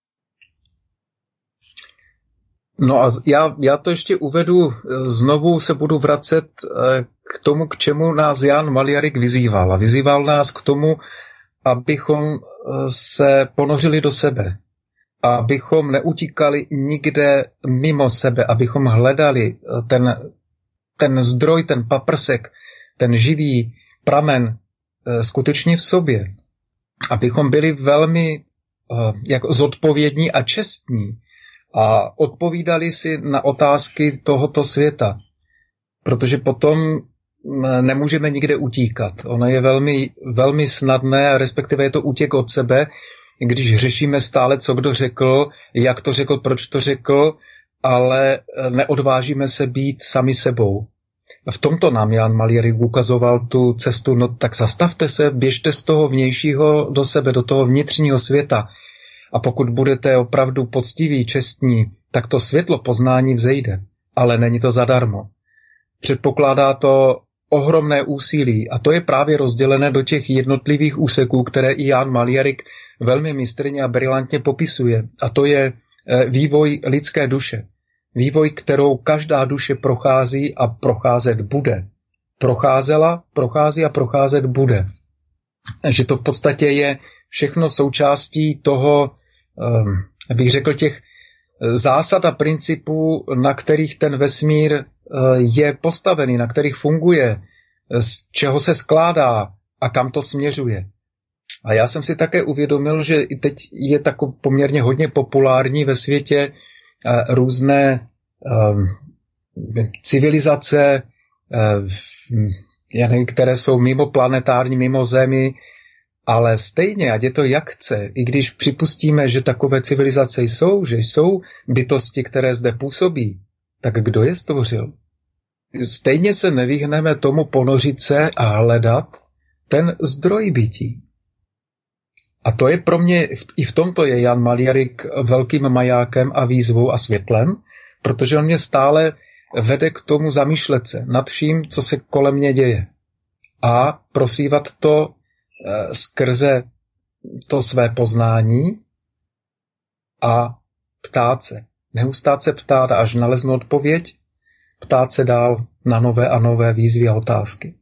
No a já, já to ještě uvedu, znovu se budu vracet k tomu, k čemu nás Jan Maljárik vyzýval. A vyzýval nás k tomu, abychom se ponořili do sebe. Abychom neutíkali nikde mimo sebe, abychom hledali ten, ten zdroj, ten paprsek, ten živý pramen skutečně v sobě, abychom byli velmi jako zodpovědní a čestní a odpovídali si na otázky tohoto světa, protože potom nemůžeme nikde utíkat. Ono je velmi, velmi snadné, respektive je to útěk od sebe, když řešíme stále, co kdo řekl, jak to řekl, proč to řekl, ale neodvážíme se být sami sebou. V tomto nám Jan Malierik ukazoval tu cestu, no tak zastavte se, běžte z toho vnějšího do sebe, do toho vnitřního světa. A pokud budete opravdu poctiví, čestní, tak to světlo poznání vzejde. Ale není to zadarmo. Předpokládá to ohromné úsilí a to je právě rozdělené do těch jednotlivých úseků, které i Jan Malierik velmi mistrně a brilantně popisuje. A to je vývoj lidské duše. Vývoj, kterou každá duše prochází a procházet bude. Procházela, prochází a procházet bude. Že to v podstatě je všechno součástí toho, bych řekl, těch zásad a principů, na kterých ten vesmír je postavený, na kterých funguje, z čeho se skládá a kam to směřuje. A já jsem si také uvědomil, že i teď je tako poměrně hodně populární ve světě různé um, civilizace, um, já nevím, které jsou mimo planetární, mimo Zemi, ale stejně, ať je to jak chce, i když připustíme, že takové civilizace jsou, že jsou bytosti, které zde působí, tak kdo je stvořil? Stejně se nevyhneme tomu ponořit se a hledat ten zdroj bytí. A to je pro mě, i v tomto je Jan Malierik velkým majákem a výzvou a světlem, protože on mě stále vede k tomu zamýšlet se nad vším, co se kolem mě děje. A prosívat to e, skrze to své poznání a ptát se. Neustát se ptát, až naleznu odpověď, ptát se dál na nové a nové výzvy a otázky.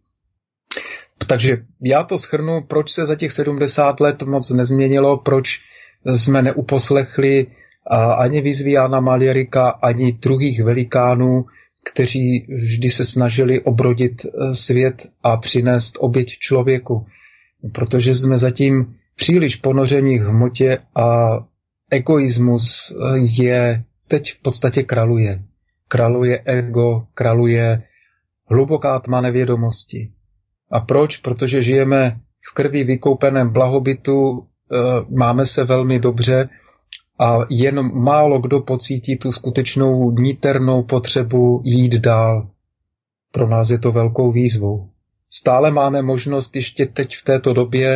Takže já to shrnu, proč se za těch sedmdesát let moc nezměnilo, proč jsme neuposlechli ani výzvy Jana Malierika, ani druhých velikánů, kteří vždy se snažili obrodit svět a přinést oběť člověku. Protože jsme zatím příliš ponoření v hmotě a egoismus je teď v podstatě kraluje. Kraluje ego, kraluje hluboká tma nevědomosti. A proč? Protože žijeme v krvi vykoupeném blahobytu, máme se velmi dobře a jen málo kdo pocítí tu skutečnou niternou potřebu jít dál. Pro nás je to velkou výzvou. Stále máme možnost ještě teď v této době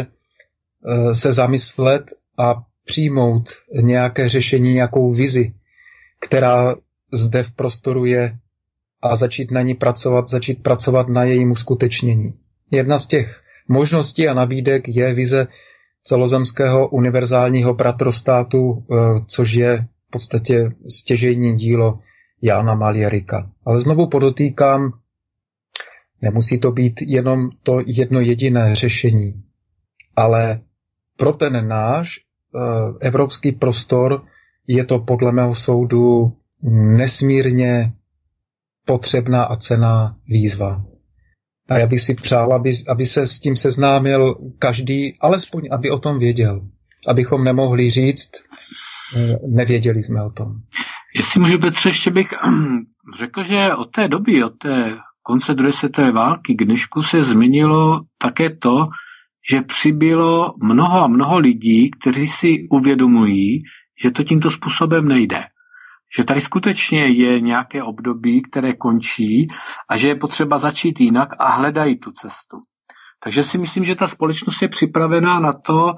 se zamyslet a přijmout nějaké řešení, nějakou vizi, která zde v prostoru je a začít na ní pracovat, začít pracovat na jejím uskutečnění. Jedna z těch možností a nabídek je vize celozemského univerzálního bratrostátu, což je v podstatě stěžejní dílo Jana Malierika. Ale znovu podotýkám, nemusí to být jenom to jedno jediné řešení, ale pro ten náš evropský prostor je to podle mého soudu nesmírně potřebná a cenná výzva. A já bych si přál, aby, aby se s tím seznámil každý, alespoň aby o tom věděl. Abychom nemohli říct, nevěděli jsme o tom. Jestli můžu, Petře, ještě bych řekl, že od té doby, od té konce druhé světové války k dnešku se změnilo také to, že přibylo mnoho a mnoho lidí, kteří si uvědomují, že to tímto způsobem nejde. Že tady skutečně je nějaké období, které končí a že je potřeba začít jinak a hledají tu cestu. Takže si myslím, že ta společnost je připravená na to,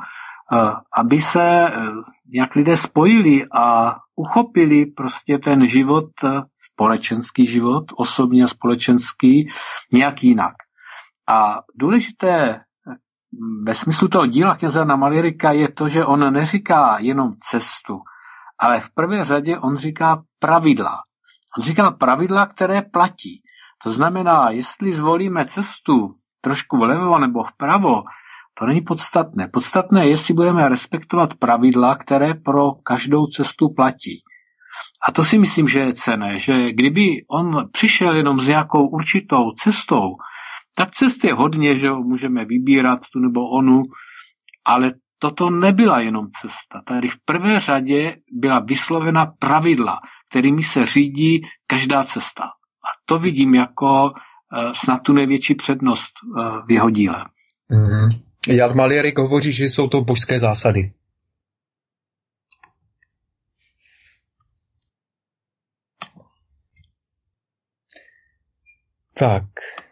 aby se nějak lidé spojili a uchopili prostě ten život, společenský život, osobně společenský, nějak jinak. A důležité ve smyslu toho díla kněze Jana Malierika je to, že on neříká jenom cestu, ale v prvé řadě on říká pravidla. On říká pravidla, které platí. To znamená, jestli zvolíme cestu trošku vlevo nebo vpravo, to není podstatné. Podstatné je, jestli budeme respektovat pravidla, které pro každou cestu platí. A to si myslím, že je cenné, že kdyby on přišel jenom s nějakou určitou cestou, Tak cest je hodně, že jo, můžeme vybírat tu nebo onu, ale toto nebyla jenom cesta. Tady v prvé řadě byla vyslovena pravidla, kterými se řídí každá cesta. A to vidím jako uh, snad tu největší přednost uh, v jeho díle. Mm-hmm. Jan Malierik hovoří, že jsou to božské zásady. Tak,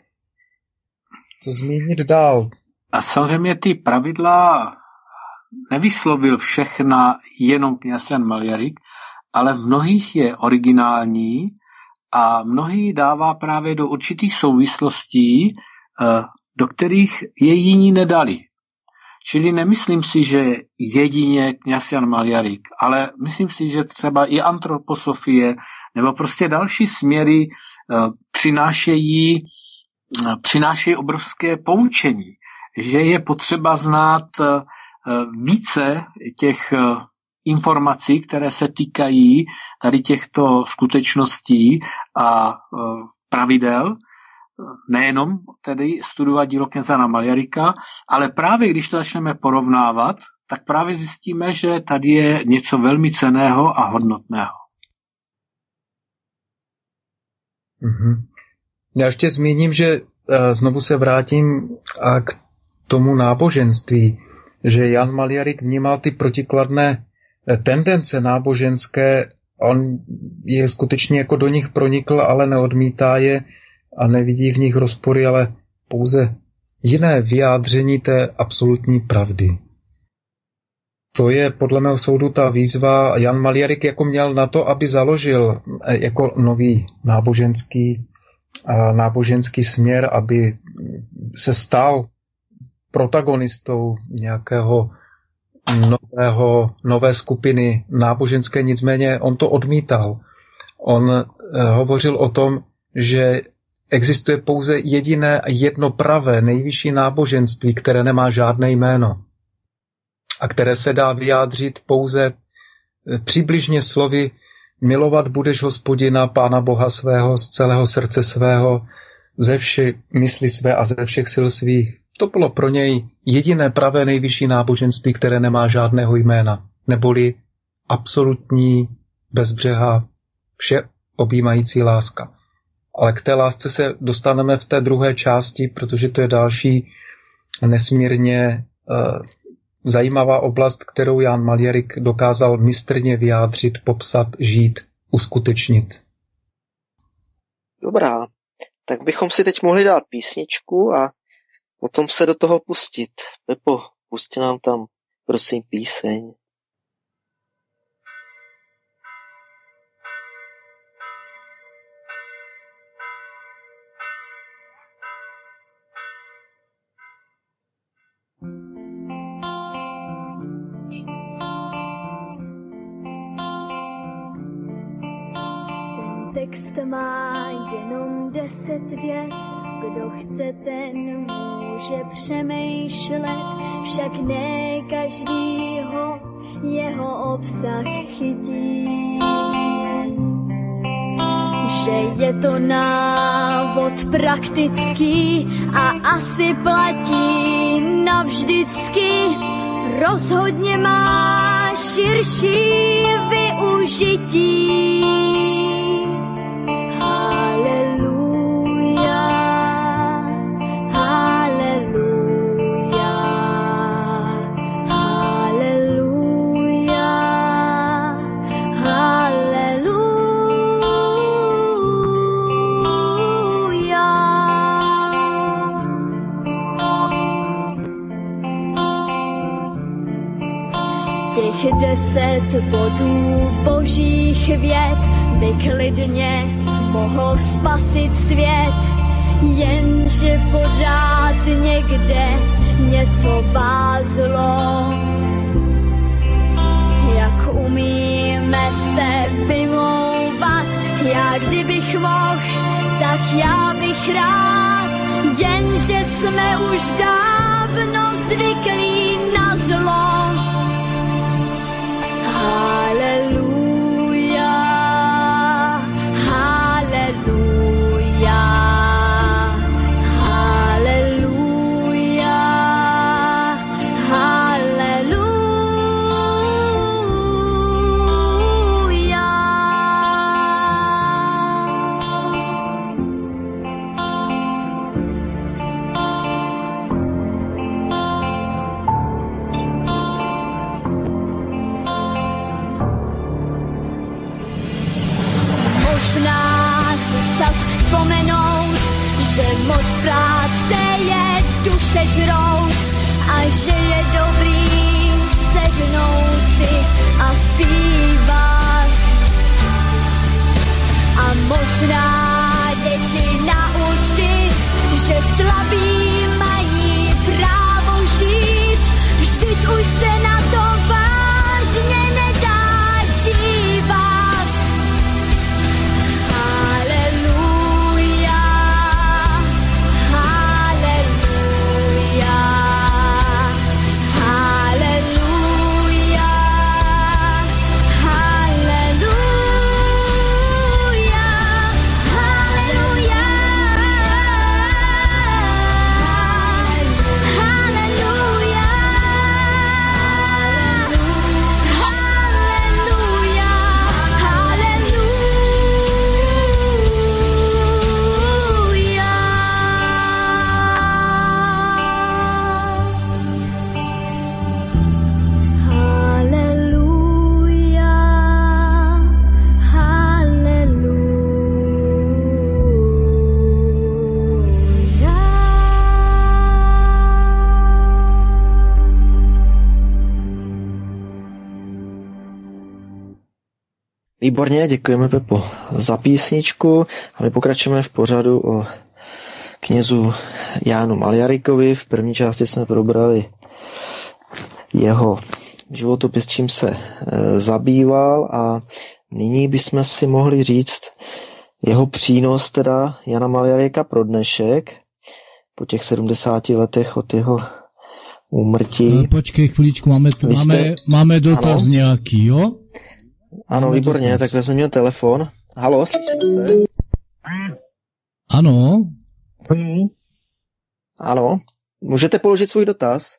co zmínit dál? A samozřejmě ty pravidla nevyslovil všechna jenom kněz Jan Malierik, ale v mnohých je originální a mnohý dává právě do určitých souvislostí, do kterých je jiní nedali. Čili nemyslím si, že jedině kněz Jan Malierik, ale myslím si, že třeba i antroposofie nebo prostě další směry přinášejí, přinášejí obrovské poučení, že je potřeba znát více těch informací, které se týkají tady těchto skutečností a pravidel, nejenom tedy studovat dílo kněze Jana Malierika, ale právě když to začneme porovnávat, tak právě zjistíme, že tady je něco velmi cenného a hodnotného. Mm-hmm. Já ještě zmíním, že znovu se vrátím k tomu náboženství, že Jan Malierik vnímal ty protikladné tendence náboženské, on je skutečně jako do nich pronikl, ale neodmítá je a nevidí v nich rozpory, ale pouze jiné vyjádření té absolutní pravdy. To je podle mého soudu ta výzva. Jan Malierik jako měl na to, aby založil jako nový náboženský, náboženský směr, aby se stal protagonistou nějakého nového, nové skupiny náboženské, nicméně on to odmítal. On eh, hovořil o tom, že existuje pouze jediné a jedno pravé, nejvyšší náboženství, které nemá žádné jméno a které se dá vyjádřit pouze přibližně slovy milovat budeš Hospodina, Pána Boha svého, z celého srdce svého, ze vše mysli své a ze všech sil svých. To bylo pro něj jediné pravé nejvyšší náboženství, které nemá žádného jména, neboli absolutní, bezbřehá, vše objímající láska. Ale k té lásce se dostaneme v té druhé části, protože to je další nesmírně uh, zajímavá oblast, kterou Jan Malierik dokázal mistrně vyjádřit, popsat, žít, uskutečnit. Dobrá, tak bychom si teď mohli dát písničku a potom se do toho pustit. Pepo, pusti nám tam, prosím, píseň. Text má jenom deset vět, kdo chce, ten může přemýšlet, však ne každýho jeho obsah chytí. Že je to návod praktický a asi platí navždycky, rozhodně má širší využití. Deset bodů božích vět by klidně mohlo spasit svět, jenže pořád někde něco vázlo. Jak umíme se vymlouvat, já kdybych mohl, tak já bych rád, jenže jsme už dávno zvyklí na zlo. Haleluja, haleluja, haleluja, práce je duše žrout a že je dobrý sednout si a zpívat. A možná děti naučit, že slabí mají právo žít. Vždyť už se na to vážně nedá dívat. Haleluja, haleluja, haleluja, haleluja, haleluja, Výborně, děkujeme, Pepo, za písničku a my pokračujeme v pořadu o knězu Jánu Maliarikovi. V první části jsme probrali jeho životopis, čím se e, zabýval, a nyní bychom si mohli říct jeho přínos teda Jana Maliarika pro dnešek po těch sedmdesáti letech od jeho úmrtí. Počkej chviličku, máme, tu, jste... máme, máme dotaz ano? nějaký, jo? Ano, máme výborně, dotaz. Tak vezmu měl telefon. Haló, slyšíme se? Ano. Hmm. Ano, můžete položit svůj dotaz?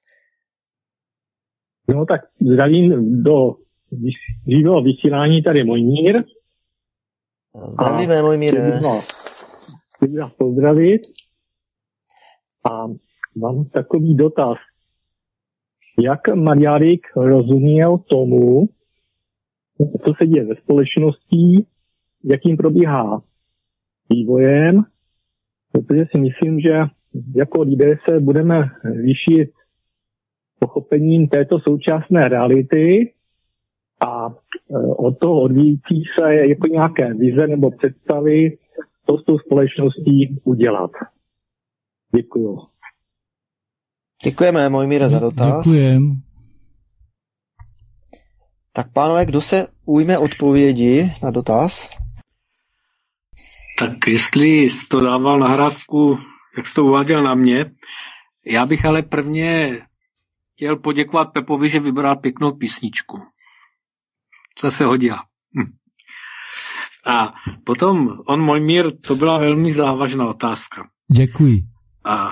No tak zdravím do živého vysílání, tady Mojmír. Zdravíme, Mojmíre. Chci vás pozdravit a mám takový dotaz. Jak Maliarik rozuměl tomu, co se děje ve společnosti, jakým probíhá vývojem, protože si myslím, že jako lidé se budeme lišit pochopením této současné reality a od toho odvíjící se jako nějaké vize nebo představy, co s tou společností udělat. Děkuju. Děkujeme, Mojmíre, za dotaz. Děkujem. Tak pánové, kdo se ujme odpovědi na dotaz? Tak jestli jsi to dával nahrávku, jak jsi to uváděl na mě, já bych ale prvně chtěl poděkovat Pepovi, že vybral pěknou písničku. To se hodila. Hm. A potom on, Mojmír, to byla velmi závažná otázka. Děkuji. A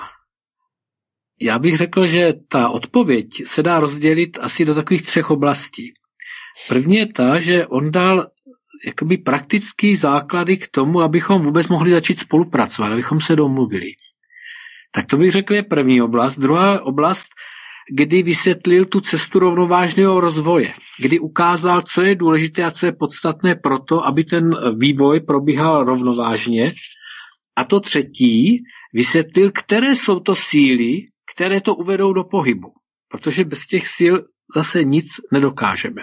já bych řekl, že ta odpověď se dá rozdělit asi do takových třech oblastí. První je ta, že on dal jakoby praktický základy k tomu, abychom vůbec mohli začít spolupracovat, abychom se domluvili. Tak to bych řekl je první oblast. Druhá oblast, kdy vysvětlil tu cestu rovnovážného rozvoje, kdy ukázal, co je důležité a co je podstatné pro to, aby ten vývoj probíhal rovnovážně. A to třetí, vysvětlil, které jsou to síly, které to uvedou do pohybu. Protože bez těch sil zase nic nedokážeme.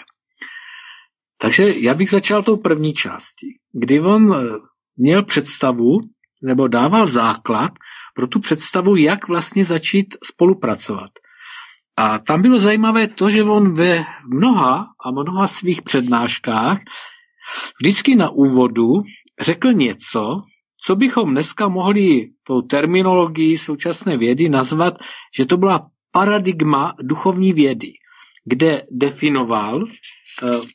Takže já bych začal tou první částí, kdy on měl představu, nebo dával základ pro tu představu, jak vlastně začít spolupracovat. A tam bylo zajímavé to, že on ve mnoha a mnoha svých přednáškách vždycky na úvodu řekl něco, co bychom dneska mohli tou terminologií současné vědy nazvat, že to byla paradigma duchovní vědy, kde definoval uh,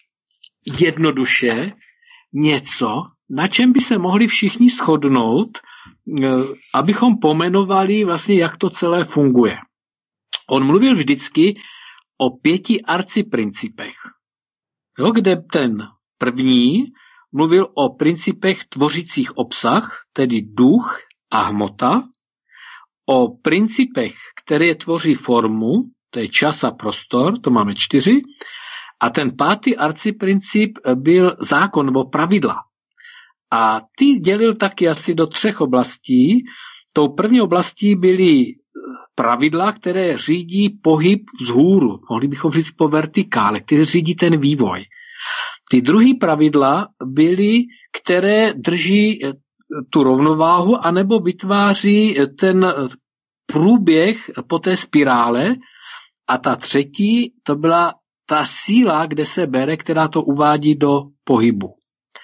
jednoduše něco, na čem by se mohli všichni shodnout, abychom pomenovali vlastně, jak to celé funguje. On mluvil vždycky o pěti arciprincipech, jo, kde ten první mluvil o principech tvořících obsah, tedy duch a hmota, o principech, které tvoří formu, to je čas a prostor, to máme čtyři, a ten pátý arciprincip byl zákon nebo pravidla. A ty dělil taky asi do třech oblastí. tou první oblastí byly pravidla, které řídí pohyb vzhůru, mohli bychom říct po vertikále, které řídí ten vývoj. Ty druhé pravidla byly, které drží tu rovnováhu anebo vytváří ten průběh po té spirále, a ta třetí, to byla ta síla, kde se bere, která to uvádí do pohybu.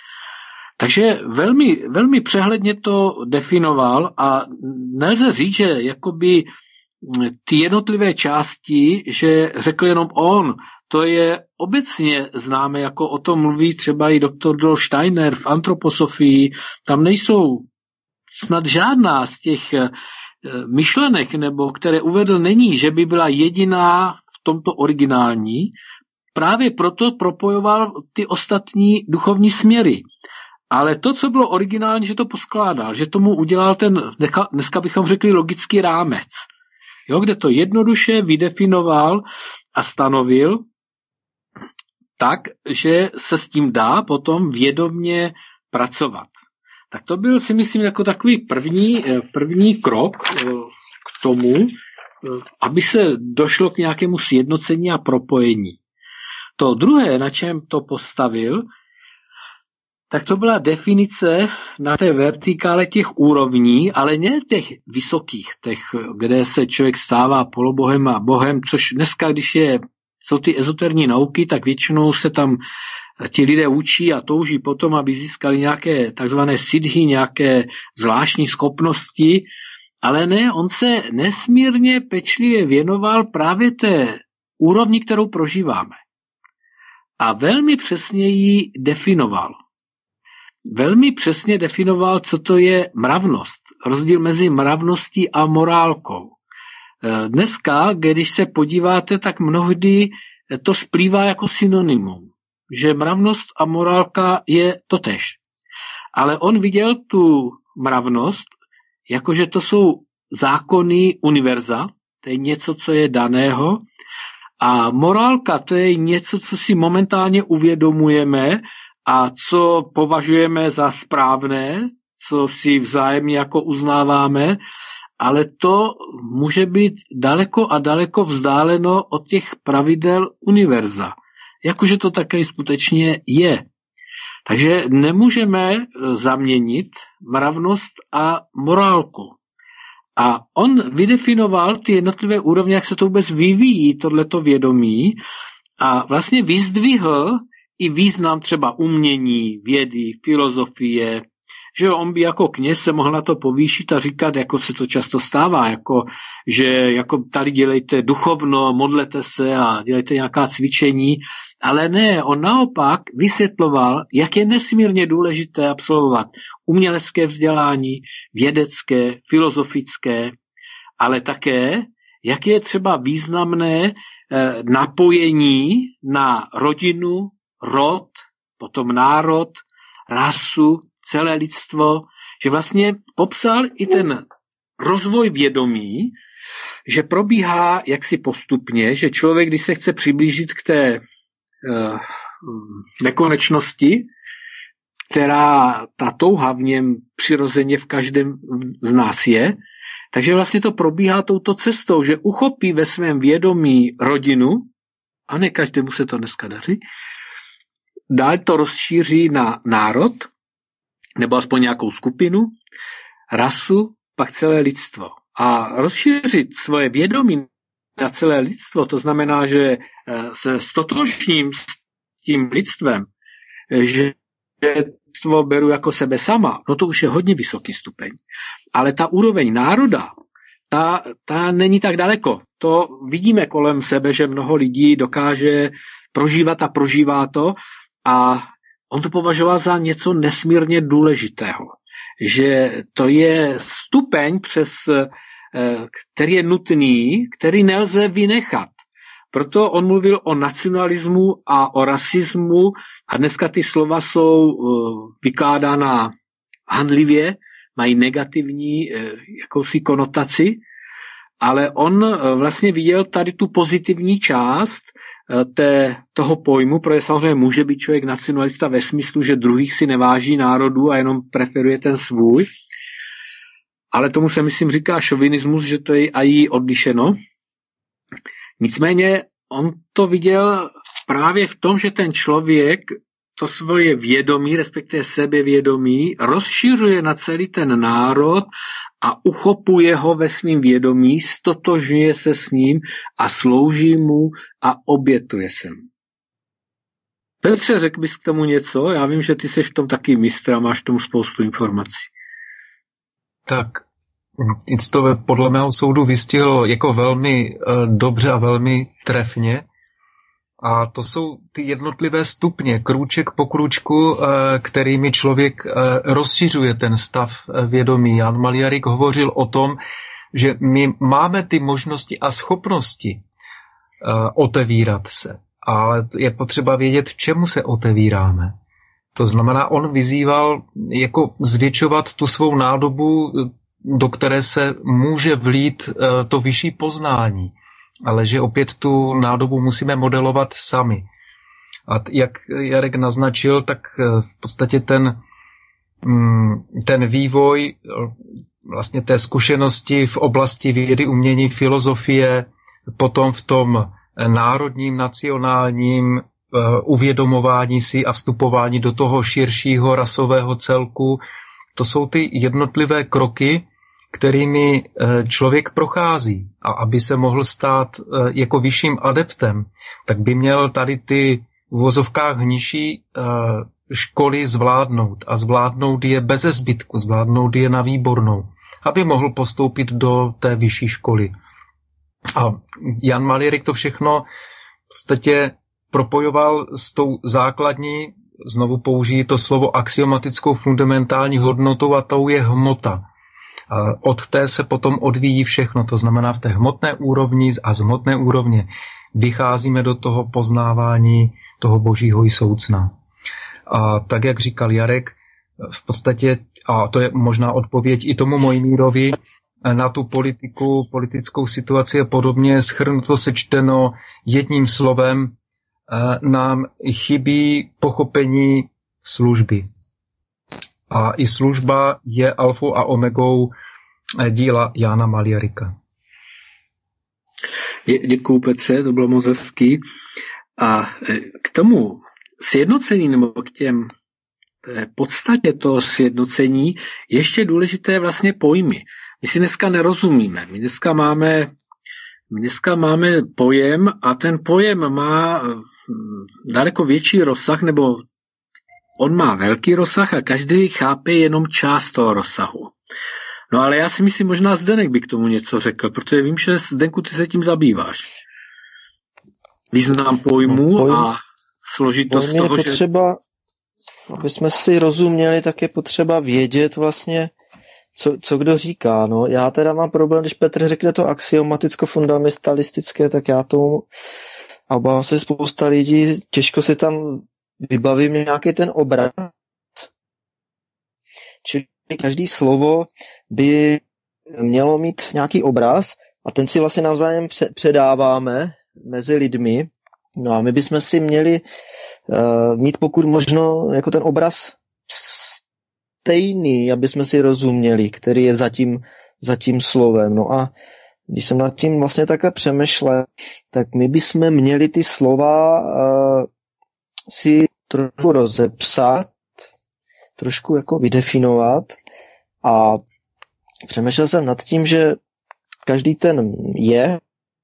Takže velmi, velmi přehledně to definoval a nelze říct, že jakoby ty jednotlivé části, že řekl jenom on, to je obecně známe, jako o tom mluví třeba i doktor Rudolf Steiner v antroposofii, tam nejsou snad žádná z těch myšlenek, nebo které uvedl, není, že by byla jediná v tomto originální, právě proto propojoval ty ostatní duchovní směry. Ale to, co bylo originální, že to poskládal, že tomu udělal ten, dneska bychom řekli, logický rámec, jo, kde to jednoduše vydefinoval a stanovil tak, že se s tím dá potom vědomně pracovat. Tak to byl, si myslím, jako takový první, první krok k tomu, aby se došlo k nějakému sjednocení a propojení. To druhé, na čem to postavil, tak to byla definice na té vertikále těch úrovní, ale ne těch vysokých, těch, kde se člověk stává polobohem a bohem, což dneska, když je, jsou ty ezoterní nauky, tak většinou se tam ti lidé učí a touží potom, aby získali nějaké takzvané siddhi, nějaké zvláštní schopnosti, ale ne, on se nesmírně pečlivě věnoval právě té úrovni, kterou prožíváme. A velmi přesně ji definoval. Velmi přesně definoval, co to je mravnost. Rozdíl mezi mravností a morálkou. Dneska, když se podíváte, tak mnohdy to splývá jako synonymum, že mravnost a morálka je totéž. Ale on viděl tu mravnost, jakože to jsou zákony univerza, to je něco, co je daného, a morálka, to je něco, co si momentálně uvědomujeme a co považujeme za správné, co si vzájemně jako uznáváme, ale to může být daleko a daleko vzdáleno od těch pravidel univerza. Jakože to také skutečně je. Takže nemůžeme zaměnit mravnost a morálku. A on vydefinoval ty jednotlivé úrovně, jak se to vůbec vyvíjí, tohleto vědomí, a vlastně vyzdvihl i význam třeba umění, vědy, filozofie, že on by jako kněz se mohl na to povýšit a říkat, jako se to často stává, jako, že jako tady dělejte duchovno, modlete se a dělejte nějaká cvičení, ale ne, on naopak vysvětloval, jak je nesmírně důležité absolvovat umělecké vzdělání, vědecké, filozofické, ale také, jak je třeba významné eh, napojení na rodinu, rod, potom národ, rasu, celé lidstvo, že vlastně popsal i ten rozvoj vědomí, že probíhá jaksi postupně, že člověk, když se chce přiblížit k té uh, nekonečnosti, která ta touha v něm přirozeně v každém z nás je, takže vlastně to probíhá touto cestou, že uchopí ve svém vědomí rodinu, a ne každému se to dneska daří, dál to rozšíří na národ, nebo aspoň nějakou skupinu, rasu, pak celé lidstvo. A rozšířit svoje vědomí na celé lidstvo, to znamená, že se stotožním s tím lidstvem, že lidstvo beru jako sebe sama, no to už je hodně vysoký stupeň. Ale ta úroveň národa, ta, ta není tak daleko. To vidíme kolem sebe, že mnoho lidí dokáže prožívat a prožívá to, a on to považoval za něco nesmírně důležitého. Že to je stupeň, přes který je nutný, který nelze vynechat. Proto on mluvil o nacionalismu a o rasismu a dneska ty slova jsou vykládána handlivě, mají negativní jakousi konotaci, ale on vlastně viděl tady tu pozitivní část té, toho pojmu, protože samozřejmě může být člověk nacionalista ve smyslu, že druhých si neváží národů a jenom preferuje ten svůj. ale tomu se myslím říká šovinismus, že to je i odlišeno. Nicméně on to viděl právě v tom, že ten člověk to svoje vědomí, respektive sebevědomí, rozšiřuje na celý ten národ a uchopuje ho ve svým vědomí, stotožňuje se s ním a slouží mu a obětuje se mu. Petře, řekl bys k tomu něco? Já vím, že ty jsi v tom taky mistr a máš tomu spoustu informací. Tak, to podle mého soudu vystihl jako velmi uh, dobře a velmi trefně. A to jsou ty jednotlivé stupně, krůček po krůčku, uh, kterými člověk uh, rozšiřuje ten stav uh, vědomí. Jan Maliarik hovořil o tom, že my máme ty možnosti a schopnosti uh, otevírat se. Ale je potřeba vědět, čemu se otevíráme. To znamená, on vyzýval jako zvětšovat tu svou nádobu, do které se může vlít to vyšší poznání, ale že opět tu nádobu musíme modelovat sami. A jak Jarek naznačil, tak v podstatě ten, ten vývoj vlastně té zkušenosti v oblasti vědy, umění, filozofie, potom v tom národním, nacionálním uh, uvědomování si a vstupování do toho širšího rasového celku. To jsou ty jednotlivé kroky, kterými uh, člověk prochází. A aby se mohl stát uh, jako vyšším adeptem, tak by měl tady ty v uvozovkách nižší uh, školy zvládnout. A zvládnout je beze zbytku, zvládnout je na výbornou, aby mohl postoupit do té vyšší školy. A Jan Maliarik to všechno v podstatě propojoval s tou základní, znovu použijí to slovo axiomatickou fundamentální hodnotou, a tou je hmota. A od té se potom odvíjí všechno, to znamená v té hmotné úrovni a z hmotné úrovně vycházíme do toho poznávání toho božího i soucna. A tak, jak říkal Jarek, v podstatě, a to je možná odpověď i tomu Mojmírovi, na tu politiku, politickou situaci a podobně, shrnuto sečteno jedním slovem, nám chybí pochopení služby. A i služba je alfou a omegou díla Jana Maliarika. Děkuju, Petře, to bylo moc hezký. A k tomu sjednocení, nebo k těm podstatě toho sjednocení, ještě důležité vlastně pojmy. My si dneska nerozumíme. My dneska máme, my dneska máme pojem a ten pojem má daleko větší rozsah, nebo on má velký rozsah a každý chápe jenom část toho rozsahu. No ale já si myslím, možná Zdeněk by k tomu něco řekl, protože vím, že Zdenku, ty se tím zabýváš. Význam pojmu Pojm, a složitost toho, je potřeba, že... aby jsme si rozuměli, tak je potřeba vědět vlastně, Co, co kdo říká, no. Já teda mám problém, když Petr řekne to axiomaticko-fundamentalistické, tak já tomu, a obávám se spousta lidí, těžko si tam vybavím nějaký ten obraz. Čili každý slovo by mělo mít nějaký obraz a ten si vlastně navzájem předáváme mezi lidmi. No a my bychom si měli uh, mít pokud možno jako ten obraz stejný, aby jsme si rozuměli, který je za tím, za tím slovem. No a když jsem nad tím vlastně takhle přemýšlel, tak my bychom měli ty slova uh, si trošku rozepsat, trošku jako vydefinovat a přemýšlel jsem nad tím, že každý ten jev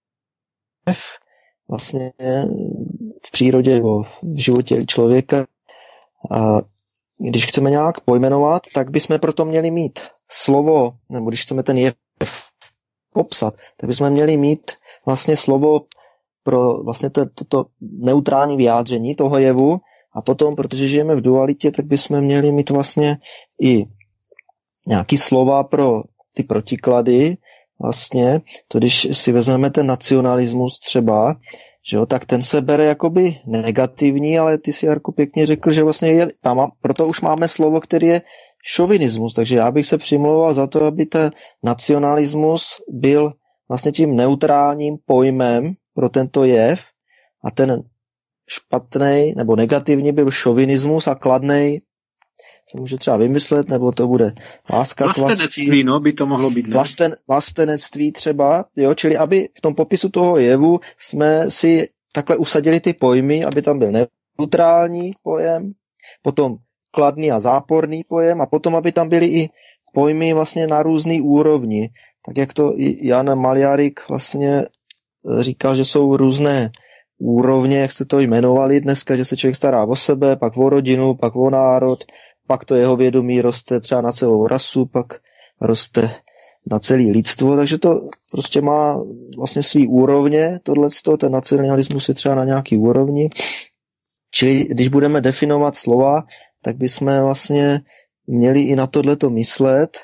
vlastně v přírodě nebo v životě člověka a když chceme nějak pojmenovat, tak bychom proto měli mít slovo, nebo když chceme ten jev popsat, tak bychom měli mít vlastně slovo pro vlastně to, to, to neutrální vyjádření toho jevu a potom, protože žijeme v dualitě, tak bychom měli mít vlastně i nějaký slova pro ty protiklady, vlastně, to když si vezmeme ten nacionalismus třeba, že jo, tak ten se bere jakoby negativní, ale ty si, Jarku, pěkně řekl, že vlastně je, a má, proto už máme slovo, který je šovinismus, takže já bych se přimlouval za to, aby ten nacionalismus byl vlastně tím neutrálním pojmem pro tento jev a ten špatný nebo negativní byl šovinismus a kladnej se může třeba vymyslet, nebo to bude láska k Vlastenectví, no, by to mohlo být. Ne? Vlasten, vlastenectví třeba, jo, čili aby v tom popisu toho jevu jsme si takhle usadili ty pojmy, aby tam byl neutrální pojem, potom kladný a záporný pojem a potom, aby tam byly i pojmy vlastně na různý úrovni. Tak jak to i Jan Maljarik vlastně říkal, že jsou různé úrovně, jak jste to jmenovali dneska, že se člověk stará o sebe, pak o rodinu, pak o národ, pak to jeho vědomí roste třeba na celou rasu, pak roste na celé lidstvo, takže to prostě má vlastně svý úrovně, tohleto, ten nacionalismus je třeba na nějaký úrovni. Čili když budeme definovat slova, tak bychom vlastně měli i na tohleto myslet.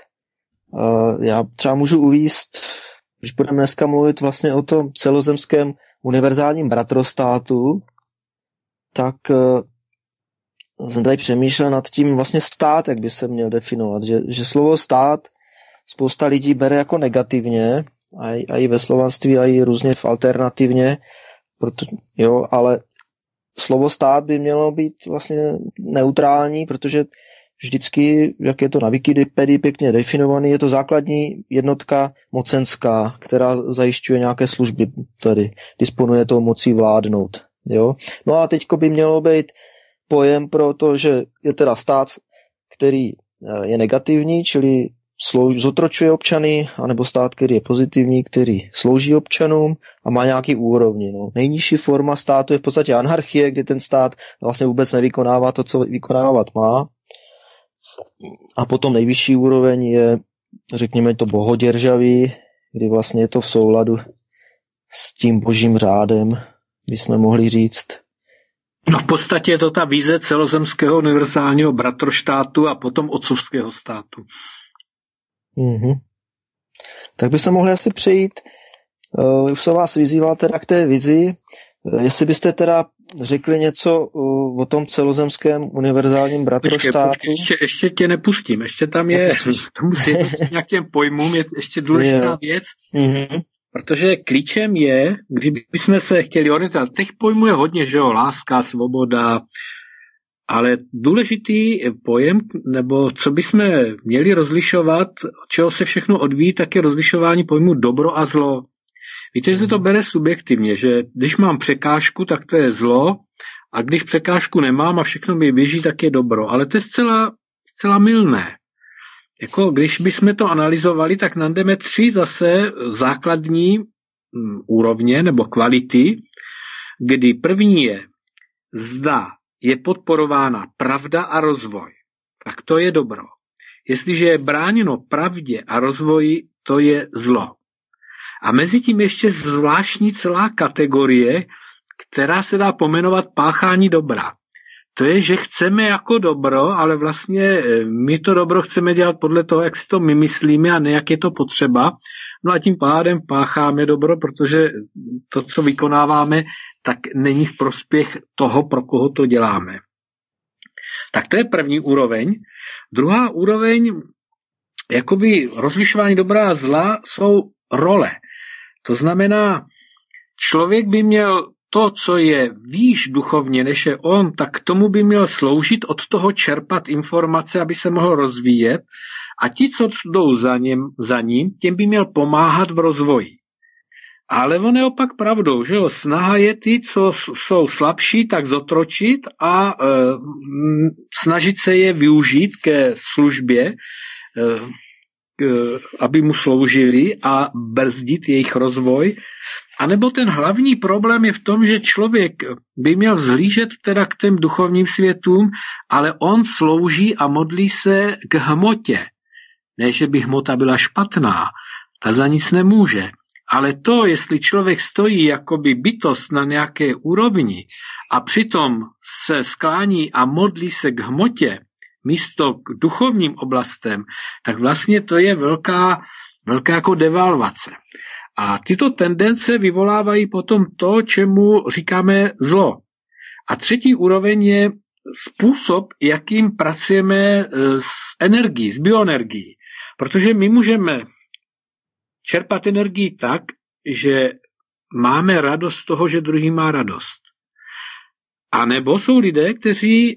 Já třeba můžu uvést, když budeme dneska mluvit vlastně o tom celozemském univerzálním bratrostátu, tak jsem tady přemýšlel nad tím vlastně stát, jak by se měl definovat. Že, že slovo stát spousta lidí bere jako negativně, a i, a i ve slovanství, a i různě v alternativně, proto, jo, ale slovo stát by mělo být vlastně neutrální, protože vždycky, jak je to na Wikipedii pěkně definovaný, je to základní jednotka mocenská, která zajišťuje nějaké služby, tedy disponuje tou mocí vládnout. Jo? No a teďko by mělo být pojem pro to, že je teda stát, který je negativní, čili slouž, zotročuje občany, anebo stát, který je pozitivní, který slouží občanům a má nějaký úrovni. No. Nejnižší forma státu je v podstatě anarchie, kdy ten stát vlastně vůbec nevykonává to, co vykonávat má. A potom nejvyšší úroveň je, řekněme to, bohoděržaví, kdy vlastně je to v souladu s tím božím řádem, bychom mohli říct. No v podstatě je to ta vize celozemského univerzálního bratroštátu a potom otcovského státu. Mm-hmm. Tak by se mohli asi přejít, uh, už se vás vyzýval teda k té vizi, uh, jestli byste teda řekli něco uh, o tom celozemském univerzálním bratroštátu. Počkej, počkej, ještě, ještě tě nepustím, ještě tam je, tomu nějak těm pojmům je ještě důležitá yeah. věc, mm-hmm. protože klíčem je, kdybychom se chtěli orientovat, těch pojmů je hodně, že jo, láska, svoboda, ale důležitý pojem, nebo co bychom měli rozlišovat, čeho se všechno odvíjí, tak je rozlišování pojmu dobro a zlo. Víte, že se to bere subjektivně, že když mám překážku, tak to je zlo, a když překážku nemám a všechno mi běží, tak je dobro. Ale to je zcela, zcela mylné. Jako když bychom to analyzovali, tak najdeme tři zase základní úrovně nebo kvality, kdy první je zda je podporována pravda a rozvoj. Tak to je dobro. Jestliže je bráněno pravdě a rozvoji, to je zlo. A mezi tím ještě zvláštní celá kategorie, která se dá pomenovat páchání dobra. To je, že chceme jako dobro, ale vlastně my to dobro chceme dělat podle toho, jak si to my myslíme a ne jak je to potřeba. No a tím pádem pácháme dobro, protože to, co vykonáváme, tak není v prospěch toho, pro koho to děláme. Tak to je první úroveň. Druhá úroveň, jakoby rozlišování dobra a zla, jsou role. To znamená, člověk by měl to, co je výš duchovně, než je on, tak tomu by měl sloužit, od toho čerpat informace, aby se mohl rozvíjet. A ti, co jdou za ním, za ním, těm by měl pomáhat v rozvoji. Ale on je opak pravdou, že jo? Snaha je ty, co jsou slabší, tak zotročit a e, snažit se je využít ke službě, e, k, aby mu sloužili a brzdit jejich rozvoj. A nebo ten hlavní problém je v tom, že člověk by měl vzhlížet teda k těm duchovním světům, ale on slouží a modlí se k hmotě. Ne, že by hmota byla špatná, ta za nic nemůže. Ale to, jestli člověk stojí jakoby bytost na nějaké úrovni a přitom se sklání a modlí se k hmotě místo k duchovním oblastem, tak vlastně to je velká, velká jako devalvace. A tyto tendence vyvolávají potom to, čemu říkáme zlo. A třetí úroveň je způsob, jakým pracujeme s energií, s bioenergií. Protože my můžeme čerpat energii tak, že máme radost z toho, že druhý má radost. A nebo jsou lidé, kteří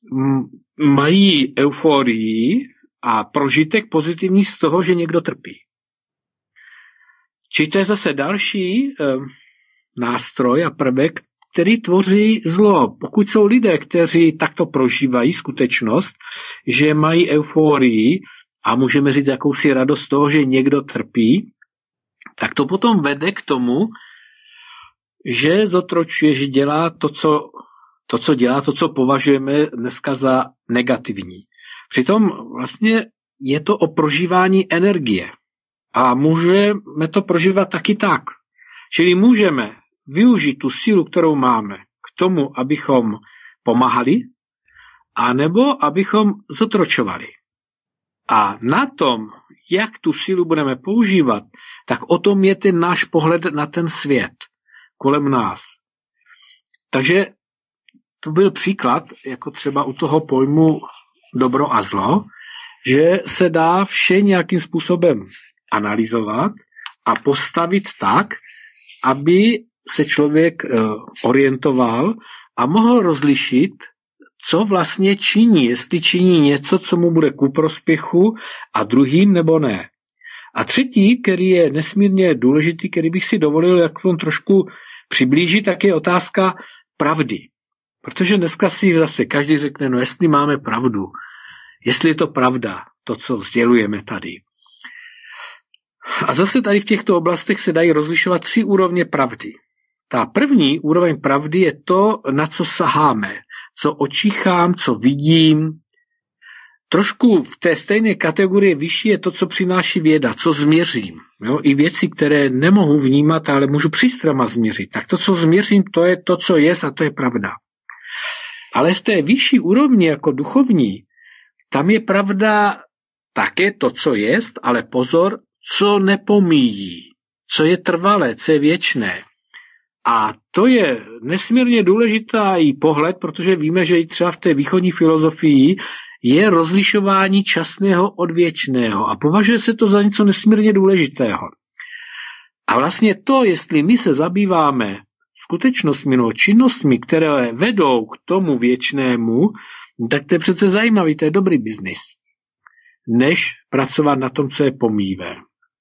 mají euforii a prožitek pozitivní z toho, že někdo trpí. Či to je zase další e, nástroj a prvek, který tvoří zlo. Pokud jsou lidé, kteří takto prožívají skutečnost, že mají euforii a můžeme říct jakousi radost z toho, že někdo trpí, tak to potom vede k tomu, že zotročuje, že dělá to, co, to, co dělá, to, co považujeme dneska za negativní. Přitom vlastně je to o prožívání energie. A můžeme to prožívat taky tak. Čili můžeme využít tu sílu, kterou máme, k tomu, abychom pomáhali, anebo abychom zotročovali. A na tom, jak tu sílu budeme používat, tak o tom je ten náš pohled na ten svět kolem nás. Takže to byl příklad, jako třeba u toho pojmu dobro a zlo, že se dá vše nějakým způsobem analyzovat a postavit tak, aby se člověk orientoval a mohl rozlišit, co vlastně činí, jestli činí něco, co mu bude ku prospěchu a druhým nebo ne. A třetí, který je nesmírně důležitý, který bych si dovolil jak on trošku přiblížit, tak je otázka pravdy. Protože dneska si zase každý řekne, no jestli máme pravdu, jestli je to pravda, to, co sdělujeme tady. A zase tady v těchto oblastech se dají rozlišovat tři úrovně pravdy. Ta první úroveň pravdy je to, na co saháme, co očichám, co vidím. Trošku v té stejné kategorii vyšší je to, co přináší věda, co změřím. Jo? I věci, které nemohu vnímat, ale můžu přístrama změřit. Tak to, co změřím, to je to, co je a to je pravda. Ale v té vyšší úrovni jako duchovní, tam je pravda také to, co jest, ale pozor, co nepomíjí, co je trvalé, co je věčné. A to je nesmírně důležitý pohled, protože víme, že i třeba v té východní filozofii je rozlišování časného od věčného a považuje se to za něco nesmírně důležitého. A vlastně to, jestli my se zabýváme skutečnostmi nebo činnostmi, které vedou k tomu věčnému, tak to je přece zajímavý, to je dobrý biznis, než pracovat na tom, co je pomíjivé.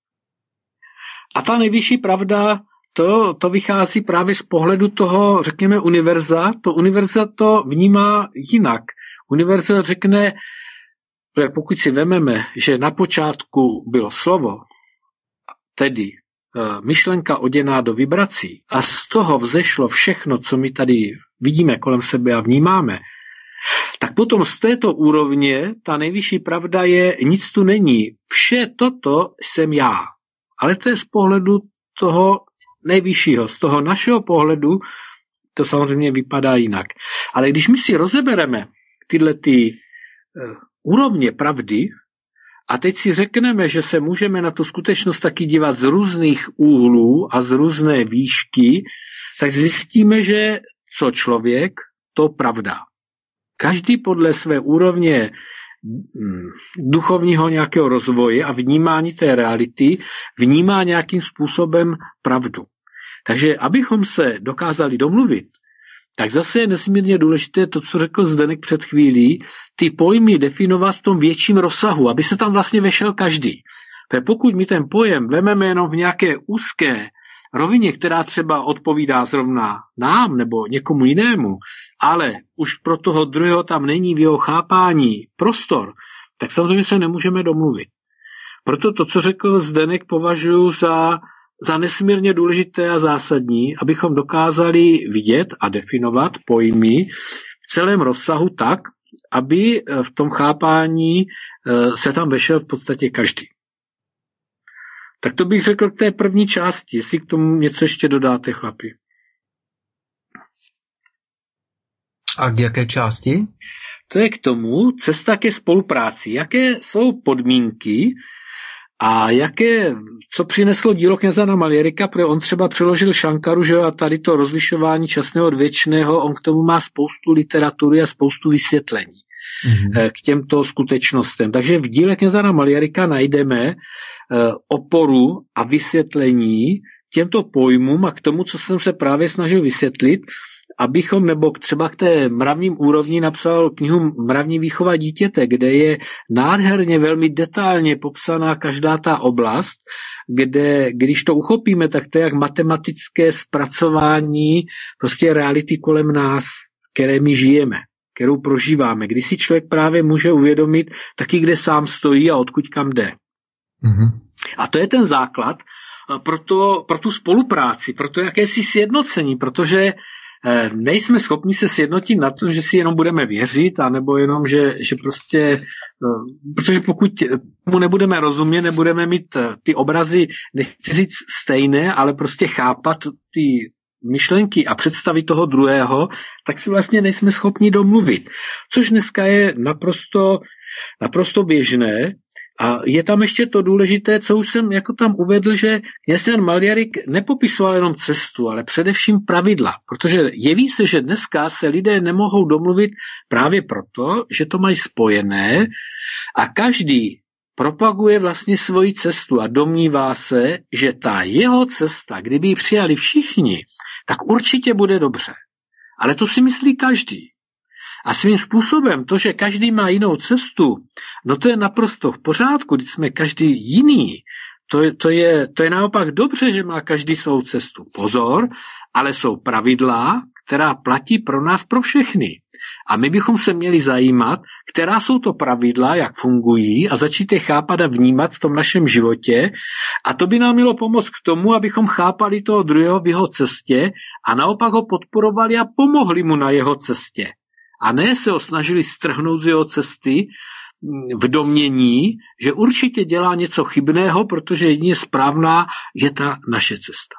A ta nejvyšší pravda, to, to vychází právě z pohledu toho, řekněme, univerza. To univerza to vnímá jinak. Univerza řekne, že pokud si vememe, že na počátku bylo slovo, tedy e, myšlenka oděná do vibrací a z toho vzešlo všechno, co my tady vidíme kolem sebe a vnímáme, tak potom z této úrovně ta nejvyšší pravda je, nic tu není. Vše toto jsem já. Ale to je z pohledu toho nejvyššího. Z toho našeho pohledu to samozřejmě vypadá jinak. Ale když my si rozebereme tyhle ty uh, úrovně pravdy a teď si řekneme, že se můžeme na tu skutečnost taky dívat z různých úhlů a z různé výšky, tak zjistíme, že co člověk, to pravda. Každý podle své úrovně duchovního nějakého rozvoje a vnímání té reality vnímá nějakým způsobem pravdu. Takže abychom se dokázali domluvit, tak zase je nesmírně důležité to, co řekl Zdeněk před chvílí, ty pojmy definovat v tom větším rozsahu, aby se tam vlastně vešel každý. Pokud my ten pojem vememe jenom v nějaké úzké rovině, která třeba odpovídá zrovna nám nebo někomu jinému, ale už pro toho druhého tam není v jeho chápání prostor, tak samozřejmě se nemůžeme domluvit. Proto to, co řekl Zdeněk, považuji za, za nesmírně důležité a zásadní, abychom dokázali vidět a definovat pojmy v celém rozsahu tak, aby v tom chápání se tam vešel v podstatě každý. Tak to bych řekl k té první části, jestli k tomu něco ještě dodáte, chlapi. A k jaké části? To je k tomu cesta ke spolupráci. Jaké jsou podmínky a jaké, co přineslo dílo kněza Maljérika, protože on třeba přeložil Šankaru, že a tady to rozlišování časného od věčného, on k tomu má spoustu literatury a spoustu vysvětlení mm-hmm. k těmto skutečnostem. Takže v díle kněza Maljérika najdeme oporu a vysvětlení těmto pojmům a k tomu, co jsem se právě snažil vysvětlit. abychom, nebo třeba k té mravním úrovni napsal knihu Mravní výchova dítěte, kde je nádherně, velmi detailně popsaná každá ta oblast, kde, když to uchopíme, tak to je jak matematické zpracování prostě reality kolem nás, které my žijeme, kterou prožíváme, kdy si člověk právě může uvědomit taky, kde sám stojí a odkud kam jde. Mm-hmm. A to je ten základ pro, to, pro tu spolupráci, pro to jakési sjednocení, protože nejsme schopni se sjednotit na to, že si jenom budeme věřit, anebo jenom, že, že prostě, protože pokud mu nebudeme rozumět, nebudeme mít ty obrazy, nechci říct stejné, ale prostě chápat ty myšlenky a představy toho druhého, tak si vlastně nejsme schopni domluvit. Což dneska je naprosto, naprosto běžné. A je tam ještě to důležité, co už jsem jako tam uvedl, že kněz Jan Maljarik nepopisoval jenom cestu, ale především pravidla, protože jeví se, že dneska se lidé nemohou domluvit právě proto, že to mají spojené a každý propaguje vlastně svoji cestu a domnívá se, že ta jeho cesta, kdyby ji přijali všichni, tak určitě bude dobře. Ale to si myslí každý. A svým způsobem to, že každý má jinou cestu, no to je naprosto v pořádku, když jsme každý jiný. To je, to, je, to je naopak dobře, že má každý svou cestu. Pozor, ale jsou pravidla, která platí pro nás, pro všechny. A my bychom se měli zajímat, která jsou to pravidla, jak fungují a začít je chápat a vnímat v tom našem životě. A to by nám mělo pomoct k tomu, abychom chápali toho druhého v jeho cestě a naopak ho podporovali a pomohli mu na jeho cestě. A ne se ho snažili strhnout z jeho cesty v domnění, že určitě dělá něco chybného, protože jedině správná je ta naše cesta.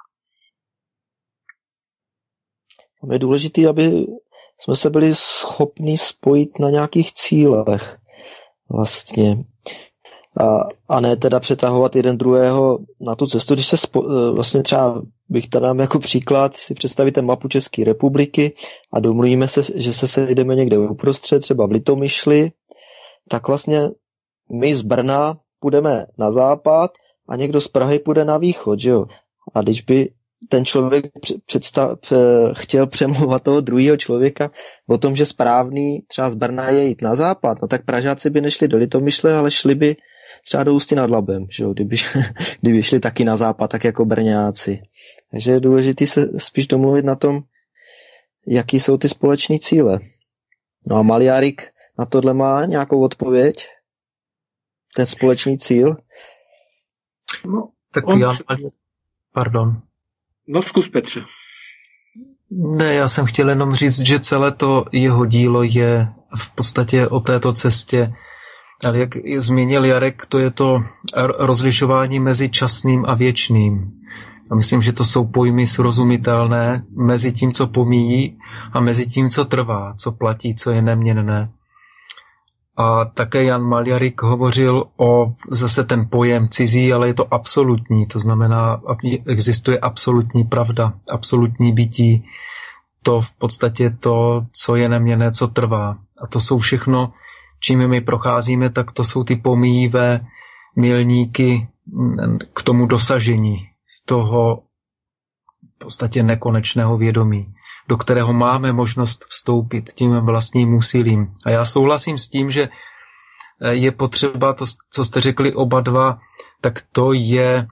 Je důležité, aby jsme se byli schopni spojit na nějakých cílech vlastně. A, a ne teda přetahovat jeden druhého na tu cestu. Když se spo, vlastně třeba bych tady dám jako příklad, si představíte mapu České republiky a domluvíme se, že se sejdeme někde uprostřed, třeba v Litomyšli, tak vlastně my z Brna půjdeme na západ a někdo z Prahy půjde na východ, že jo? A když by ten člověk představ, chtěl přemluvat toho druhého člověka o tom, že správný třeba z Brna je jít na západ, no tak Pražáci by nešli do Litomyšle, ale šli by třeba do Ústí nad Labem, že jo? Kdyby, kdyby šli taky na západ, tak jako Brňáci. Takže je důležité se spíš domluvit na tom, jaký jsou ty společné cíle. No a Maljarik na tohle má nějakou odpověď? Ten společný cíl? No, tak on... já... Pardon. No zkus, Petře. Ne, já jsem chtěl jenom říct, že celé to jeho dílo je v podstatě o této cestě. Ale jak zmínil Jarek, to je to rozlišování mezi časným a věčným. A myslím, že to jsou pojmy srozumitelné mezi tím, co pomíjí a mezi tím, co trvá, co platí, co je neměnné. A také Jan Maljarik hovořil o zase ten pojem cizí, ale je to absolutní, to znamená, existuje absolutní pravda, absolutní bytí, to v podstatě to, co je neměnné, co trvá. A to jsou všechno, čím my procházíme, tak to jsou ty pomíjivé milníky k tomu dosažení z toho v podstatě nekonečného vědomí, do kterého máme možnost vstoupit tím vlastním úsilím. A já souhlasím s tím, že je potřeba to, co jste řekli oba dva, tak to je,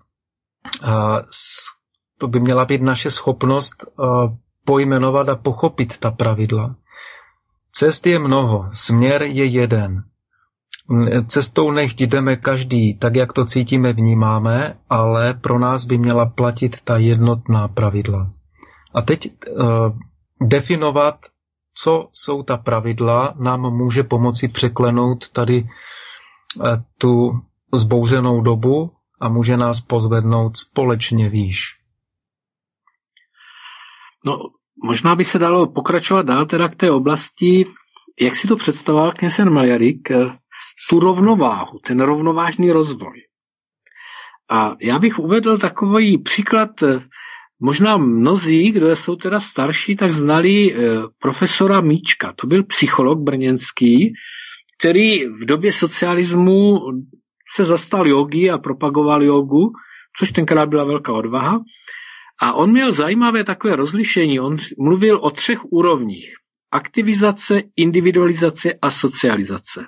to by měla být naše schopnost pojmenovat a pochopit ta pravidla. Cest je mnoho, směr je jeden. Cestou nechť jdeme každý, tak jak to cítíme, vnímáme, ale pro nás by měla platit ta jednotná pravidla. A teď uh, definovat, co jsou ta pravidla, nám může pomoci překlenout tady uh, tu zbouřenou dobu a může nás pozvednout společně výš. No, možná by se dalo pokračovat dál teda k té oblasti, jak si to představoval kněz Jan Maljarik, tu rovnováhu, ten rovnovážný rozvoj. A já bych uvedl takový příklad, možná mnozí, kdo jsou teda starší, tak znali profesora Míčka. To byl psycholog brněnský, který v době socialismu se zastal jógy a propagoval jógu, což tenkrát byla velká odvaha. A on měl zajímavé takové rozlišení. On mluvil o třech úrovních. Aktivizace, individualizace a socializace.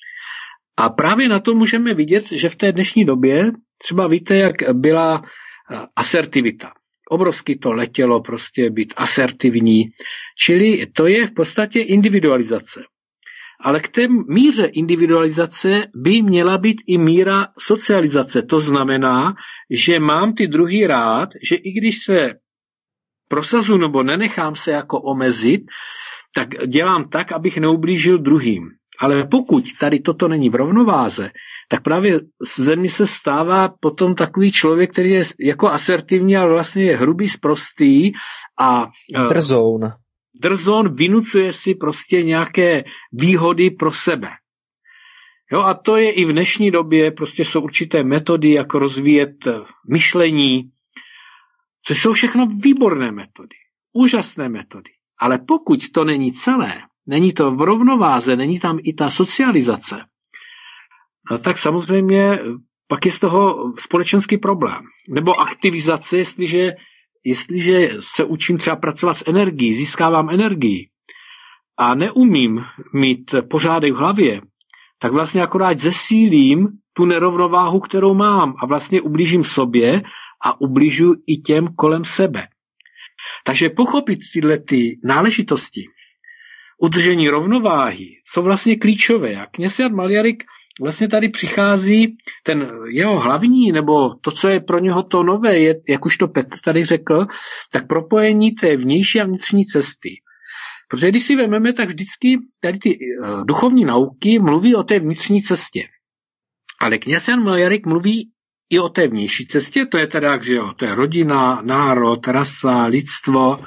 A právě na to můžeme vidět, že v té dnešní době, třeba víte, jak byla asertivita. Obrovsky to letělo prostě být asertivní. Čili to je v podstatě individualizace. Ale k té míře individualizace by měla být i míra socializace. To znamená, že mám ty druhý rád, že i když se prosazuju nebo nenechám se jako omezit, tak dělám tak, abych neublížil druhým. Ale pokud tady toto není v rovnováze, tak právě ze mě se stává potom takový člověk, který je jako asertivní, ale vlastně je hrubý, sprostý a drzoun. Drzoun vynucuje si prostě nějaké výhody pro sebe. Jo, a to je i v dnešní době, prostě jsou určité metody, jako rozvíjet myšlení, což jsou všechno výborné metody, úžasné metody. Ale pokud to není celé, není to v rovnováze, není tam i ta socializace, no tak samozřejmě pak je z toho společenský problém. Nebo aktivizace, jestliže, jestliže se učím třeba pracovat s energií, získávám energii a neumím mít pořádek v hlavě, tak vlastně akorát zesílím tu nerovnováhu, kterou mám a vlastně ublížím sobě a ublížu i těm kolem sebe. Takže pochopit tyhle ty náležitosti, udržení rovnováhy, jsou vlastně klíčové. A kněz Jan Maljarik vlastně tady přichází, ten jeho hlavní, nebo to, co je pro něho to nové, je, jak už to Petr tady řekl, tak propojení té vnější a vnitřní cesty. Protože když si vezmeme, tak vždycky tady ty uh, duchovní nauky mluví o té vnitřní cestě. Ale kněz Jan Maljarik mluví i o té vnější cestě, to je teda, že jo, to je rodina, národ, rasa, lidstvo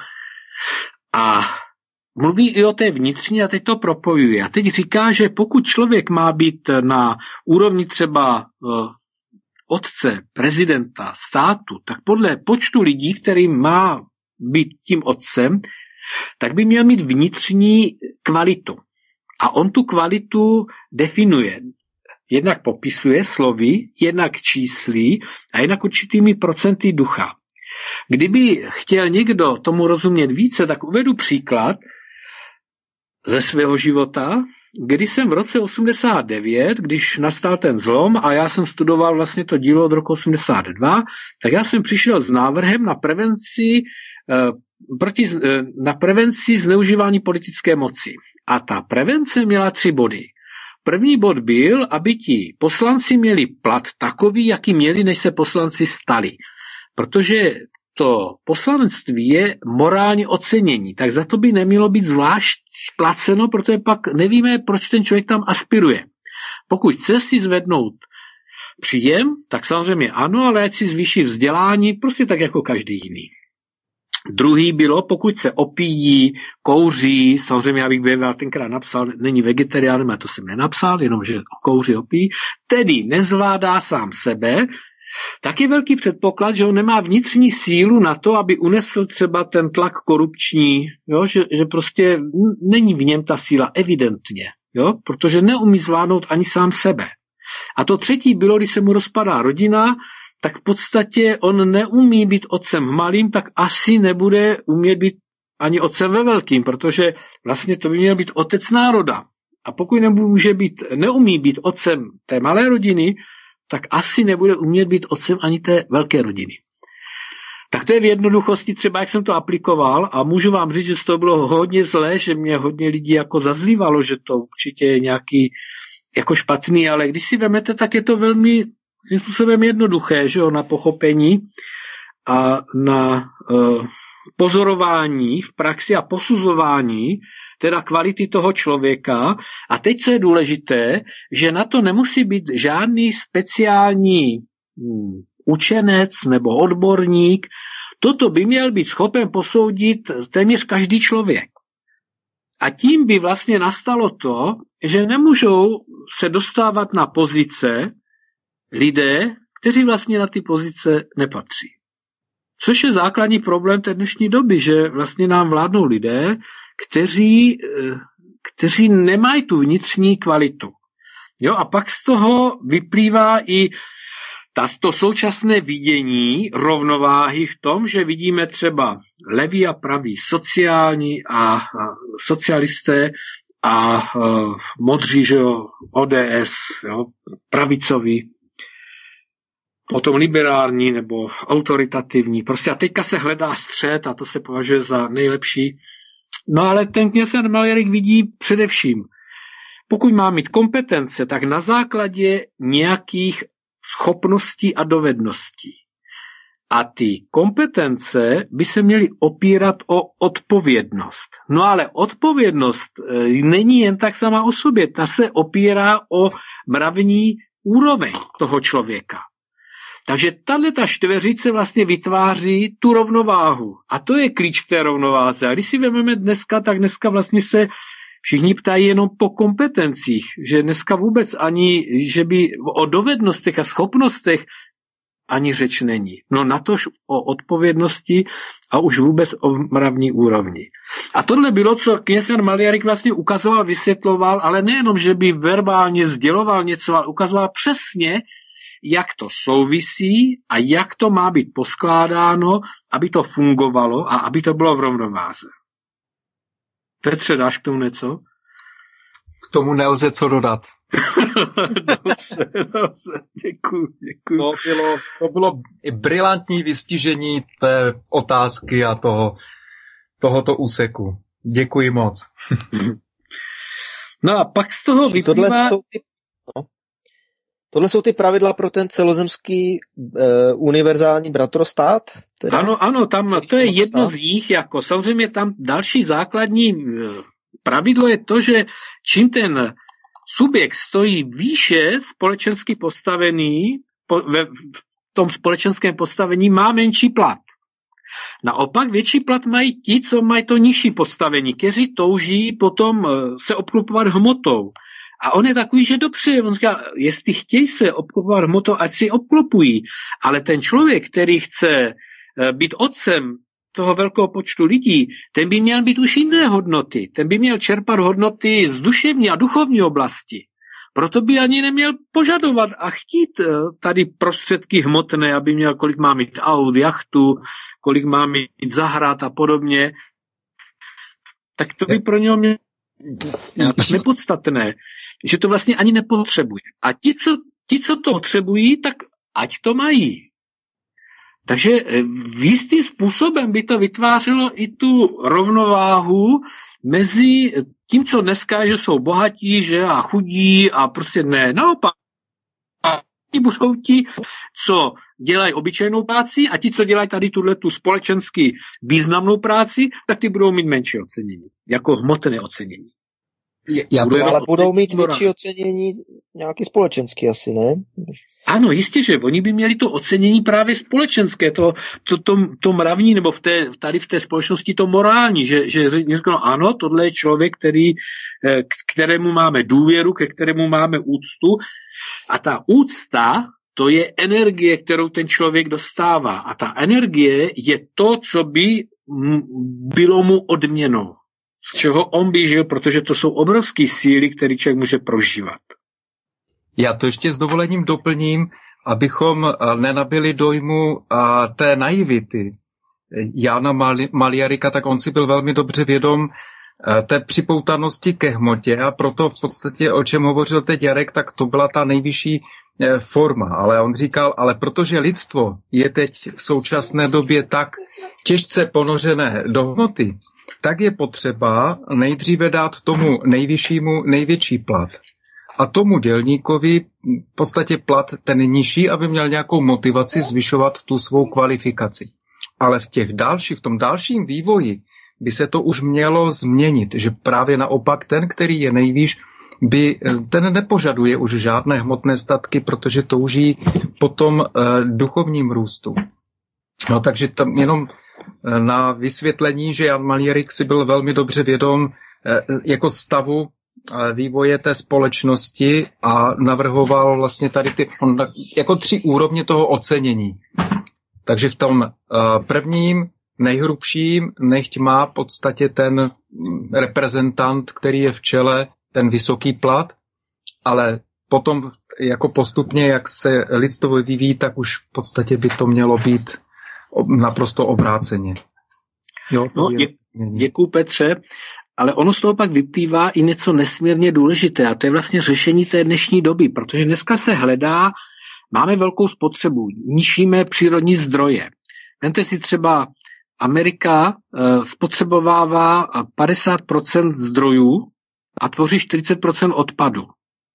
a mluví i o té vnitřní a teď to propojuje. A teď říká, že pokud člověk má být na úrovni třeba uh, otce, prezidenta, státu, tak podle počtu lidí, který má být tím otcem, tak by měl mít vnitřní kvalitu. A on tu kvalitu definuje. Jednak popisuje slovy, jednak číslí a jednak určitými procenty ducha. Kdyby chtěl někdo tomu rozumět více, tak uvedu příklad ze svého života, kdy jsem v roce osmdesát devět, když nastal ten zlom a já jsem studoval vlastně to dílo od roku osmdesát dva, tak já jsem přišel s návrhem na prevenci, eh, proti, eh, na prevenci zneužívání politické moci. A ta prevence měla tři body. První bod byl, aby ti poslanci měli plat takový, jaký měli, než se poslanci stali. Protože to poslanectví je morálně ocenění, tak za to by nemělo být zvlášť placeno, protože pak nevíme, proč ten člověk tam aspiruje. Pokud chce si zvednout příjem, tak samozřejmě ano, ale ať si zvýší vzdělání, prostě tak jako každý jiný. Druhý bylo, pokud se opíjí, kouří, samozřejmě já bych býval tenkrát napsal, není vegetariánem, a to jsem nenapsal, jenom že kouří, opíjí, tedy nezvládá sám sebe, tak je velký předpoklad, že on nemá vnitřní sílu na to, aby unesl třeba ten tlak korupční, jo? Že, že prostě není v něm ta síla evidentně, jo? Protože neumí zvládnout ani sám sebe. A to třetí bylo, když se mu rozpadá rodina, tak v podstatě on neumí být otcem v malým, tak asi nebude umět být ani otcem ve velkým, protože vlastně to by měl být otec národa. A pokud nemůže být, neumí být otcem té malé rodiny, tak asi nebude umět být otcem ani té velké rodiny. Tak to je v jednoduchosti třeba, jak jsem to aplikoval a můžu vám říct, že to bylo hodně zlé, že mě hodně lidí jako zazlívalo, že to určitě je nějaký jako špatný, ale když si vemete, tak je to velmi tím způsobem jednoduché, že jo, na pochopení a na uh, pozorování v praxi a posuzování teda kvality toho člověka. A teď, co je důležité, že na to nemusí být žádný speciální hm, učenec nebo odborník. Toto by měl být schopen posoudit téměř každý člověk. A tím by vlastně nastalo to, že nemůžou se dostávat na pozice lidé, kteří vlastně na ty pozice nepatří. Což je základní problém té dnešní doby, že vlastně nám vládnou lidé, kteří, kteří nemají tu vnitřní kvalitu. Jo, a pak z toho vyplývá i ta, to současné vidění rovnováhy v tom, že vidíme třeba levý a pravý sociální a, a socialisté a uh, modří, že jo, O D S, jo, pravicoví, potom liberální nebo autoritativní. Prostě a teďka se hledá střed a to se považuje za nejlepší. No ale ten kněz Jan Malířek vidí především, pokud má mít kompetence, tak na základě nějakých schopností a dovedností. A ty kompetence by se měly opírat o odpovědnost. No ale odpovědnost e, není jen tak sama o sobě, ta se opírá o mravní úroveň toho člověka. Takže tato čtveřice vlastně vytváří tu rovnováhu. A to je klíč k té rovnováze. A když si vezmeme dneska, tak dneska vlastně se všichni ptají jenom po kompetencích. Že dneska vůbec ani, že by o dovednostech a schopnostech ani řeč není. No natož o odpovědnosti a už vůbec o mravní úrovni. A tohle bylo, co kněz Jan Malířek vlastně ukazoval, vysvětloval, ale nejenom, že by verbálně sděloval něco, ale ukazoval přesně, jak to souvisí a jak to má být poskládáno, aby to fungovalo a aby to bylo v rovnováze. Petře, dáš k tomu něco? K tomu nelze co dodat. dobře, dobře, děkuji, děkuji. To bylo, to bylo brilantní vystižení té otázky a toho, tohoto úseku. Děkuji moc. No a pak z toho vyplývá... Tohle jsou ty, no. Tohle jsou ty pravidla pro ten celozemský e, univerzální bratrostát? Teda? Ano, ano, tam to je jedno z nich, jako samozřejmě tam další základní pravidlo je to, že čím ten subjekt stojí výše společensky postavený, po, ve, v tom společenském postavení má menší plat. Naopak větší plat mají ti, co mají to nižší postavení, kteří touží potom se obklopovat hmotou. A on je takový, že dobře, on říká, jestli chtějí se obklopovat hmotou, ať si obklopují. Ale ten člověk, který chce být otcem toho velkého počtu lidí, ten by měl být už jiné hodnoty. Ten by měl čerpat hodnoty z duševní a duchovní oblasti. Proto by ani neměl požadovat a chtít tady prostředky hmotné, aby měl, kolik má mít aut, jachtu, kolik má mít zahrad a podobně. Tak to by pro něho měl nepodstatné, že to vlastně ani nepotřebuje. A ti, co, ti, co to potřebují, tak ať to mají. Takže v jistým způsobem by to vytvářelo i tu rovnováhu mezi tím, co dneska, že jsou bohatí, že a chudí a prostě ne. Naopak, budou ti, co dělají obyčejnou práci a ti, co dělají tady tuhle tu společensky významnou práci, tak ty budou mít menší ocenění, jako hmotné ocenění. Já budou, ale budou mít větší ocenění nějaký společenský asi, ne? Ano, jistě, že oni by měli to ocenění právě společenské, to, to, to, to mravní, nebo v té, tady v té společnosti to morální, že, že řeknou, ano, tohle je člověk, který, k kterému máme důvěru, ke kterému máme úctu a ta úcta, to je energie, kterou ten člověk dostává a ta energie je to, co by bylo mu odměnou. Z čeho on by žil, protože to jsou obrovské síly, které člověk může prožívat. Já to ještě s dovolením doplním, abychom nenabili dojmu té naivity Jana Malířka, tak on si byl velmi dobře vědom té připoutanosti ke hmotě a proto v podstatě, o čem hovořil teď Jarek, tak to byla ta nejvyšší forma. Ale on říkal, ale protože lidstvo je teď v současné době tak těžce ponořené do hmoty, tak je potřeba nejdříve dát tomu nejvyššímu největší plat. A tomu dělníkovi v podstatě plat ten nižší, aby měl nějakou motivaci zvyšovat tu svou kvalifikaci. Ale v těch dalších, v tom dalším vývoji by se to už mělo změnit, že právě naopak ten, který je nejvýš, by, ten nepožaduje už žádné hmotné statky, protože touží po tom uh, duchovním růstu. No takže tam jenom na vysvětlení, že Jan Malířek si byl velmi dobře vědom jako stavu vývoje té společnosti a navrhoval vlastně tady ty, on, jako tři úrovně toho ocenění. Takže v tom prvním, nejhrubším, nechť má v podstatě ten reprezentant, který je v čele, ten vysoký plat, ale potom jako postupně, jak se lidstvo vyvíjí, tak už v podstatě by to mělo být naprosto obráceně. Jo, no, dě, děkuju Petře, ale ono z toho pak vyplývá i něco nesmírně důležité a to je vlastně řešení té dnešní doby, protože dneska se hledá, máme velkou spotřebu, ničíme přírodní zdroje. Vemte si třeba Amerika e, spotřebovává padesát procent zdrojů a tvoří čtyřicet procent odpadu.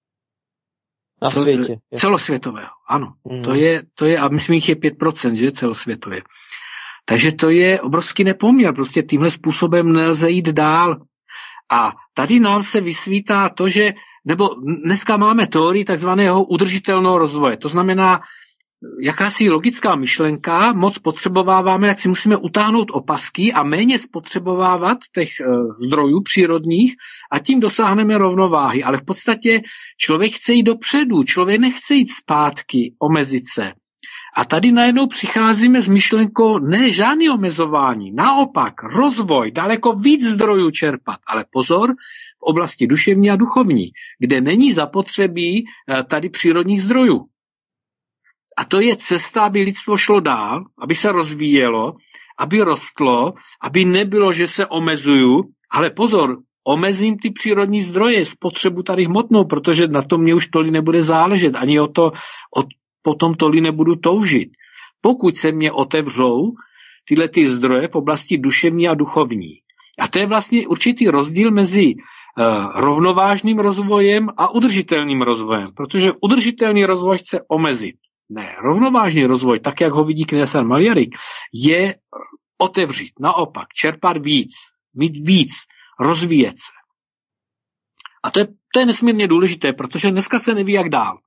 Na to, světě. Celosvětového, ano. Mm. To je, to je, a myslím, jich je pět procent, že celosvětově. Takže to je obrovský nepoměr, prostě tímhle způsobem nelze jít dál. A tady nám se vysvítá to, že, nebo dneska máme teorii takzvaného udržitelného rozvoje. To znamená, jakási logická myšlenka, moc potřebováváme, jak si musíme utáhnout opasky a méně spotřebovávat těch e, zdrojů přírodních a tím dosáhneme rovnováhy. Ale v podstatě člověk chce jít dopředu, člověk nechce jít zpátky, omezit se. A tady najednou přicházíme s myšlenkou ne žádný omezování, naopak rozvoj, daleko víc zdrojů čerpat, ale pozor, v oblasti duševní a duchovní, kde není zapotřebí e, tady přírodních zdrojů. A to je cesta, aby lidstvo šlo dál, aby se rozvíjelo, aby rostlo, aby nebylo, že se omezuju, ale pozor, omezím ty přírodní zdroje, spotřebu tady hmotnou, protože na to mě už tolik nebude záležet, ani o to o, potom tolik nebudu toužit. Pokud se mě otevřou tyhle ty zdroje v oblasti duševní a duchovní. A to je vlastně určitý rozdíl mezi uh, rovnovážným rozvojem a udržitelným rozvojem, protože udržitelný rozvoj chce omezit. Ne, rovnovážný rozvoj, tak jak ho vidí kněz Jan Maljarik, je otevřít, naopak, čerpat víc, mít víc, rozvíjet se. A to je, to je nesmírně důležité, protože dneska se neví, jak dál.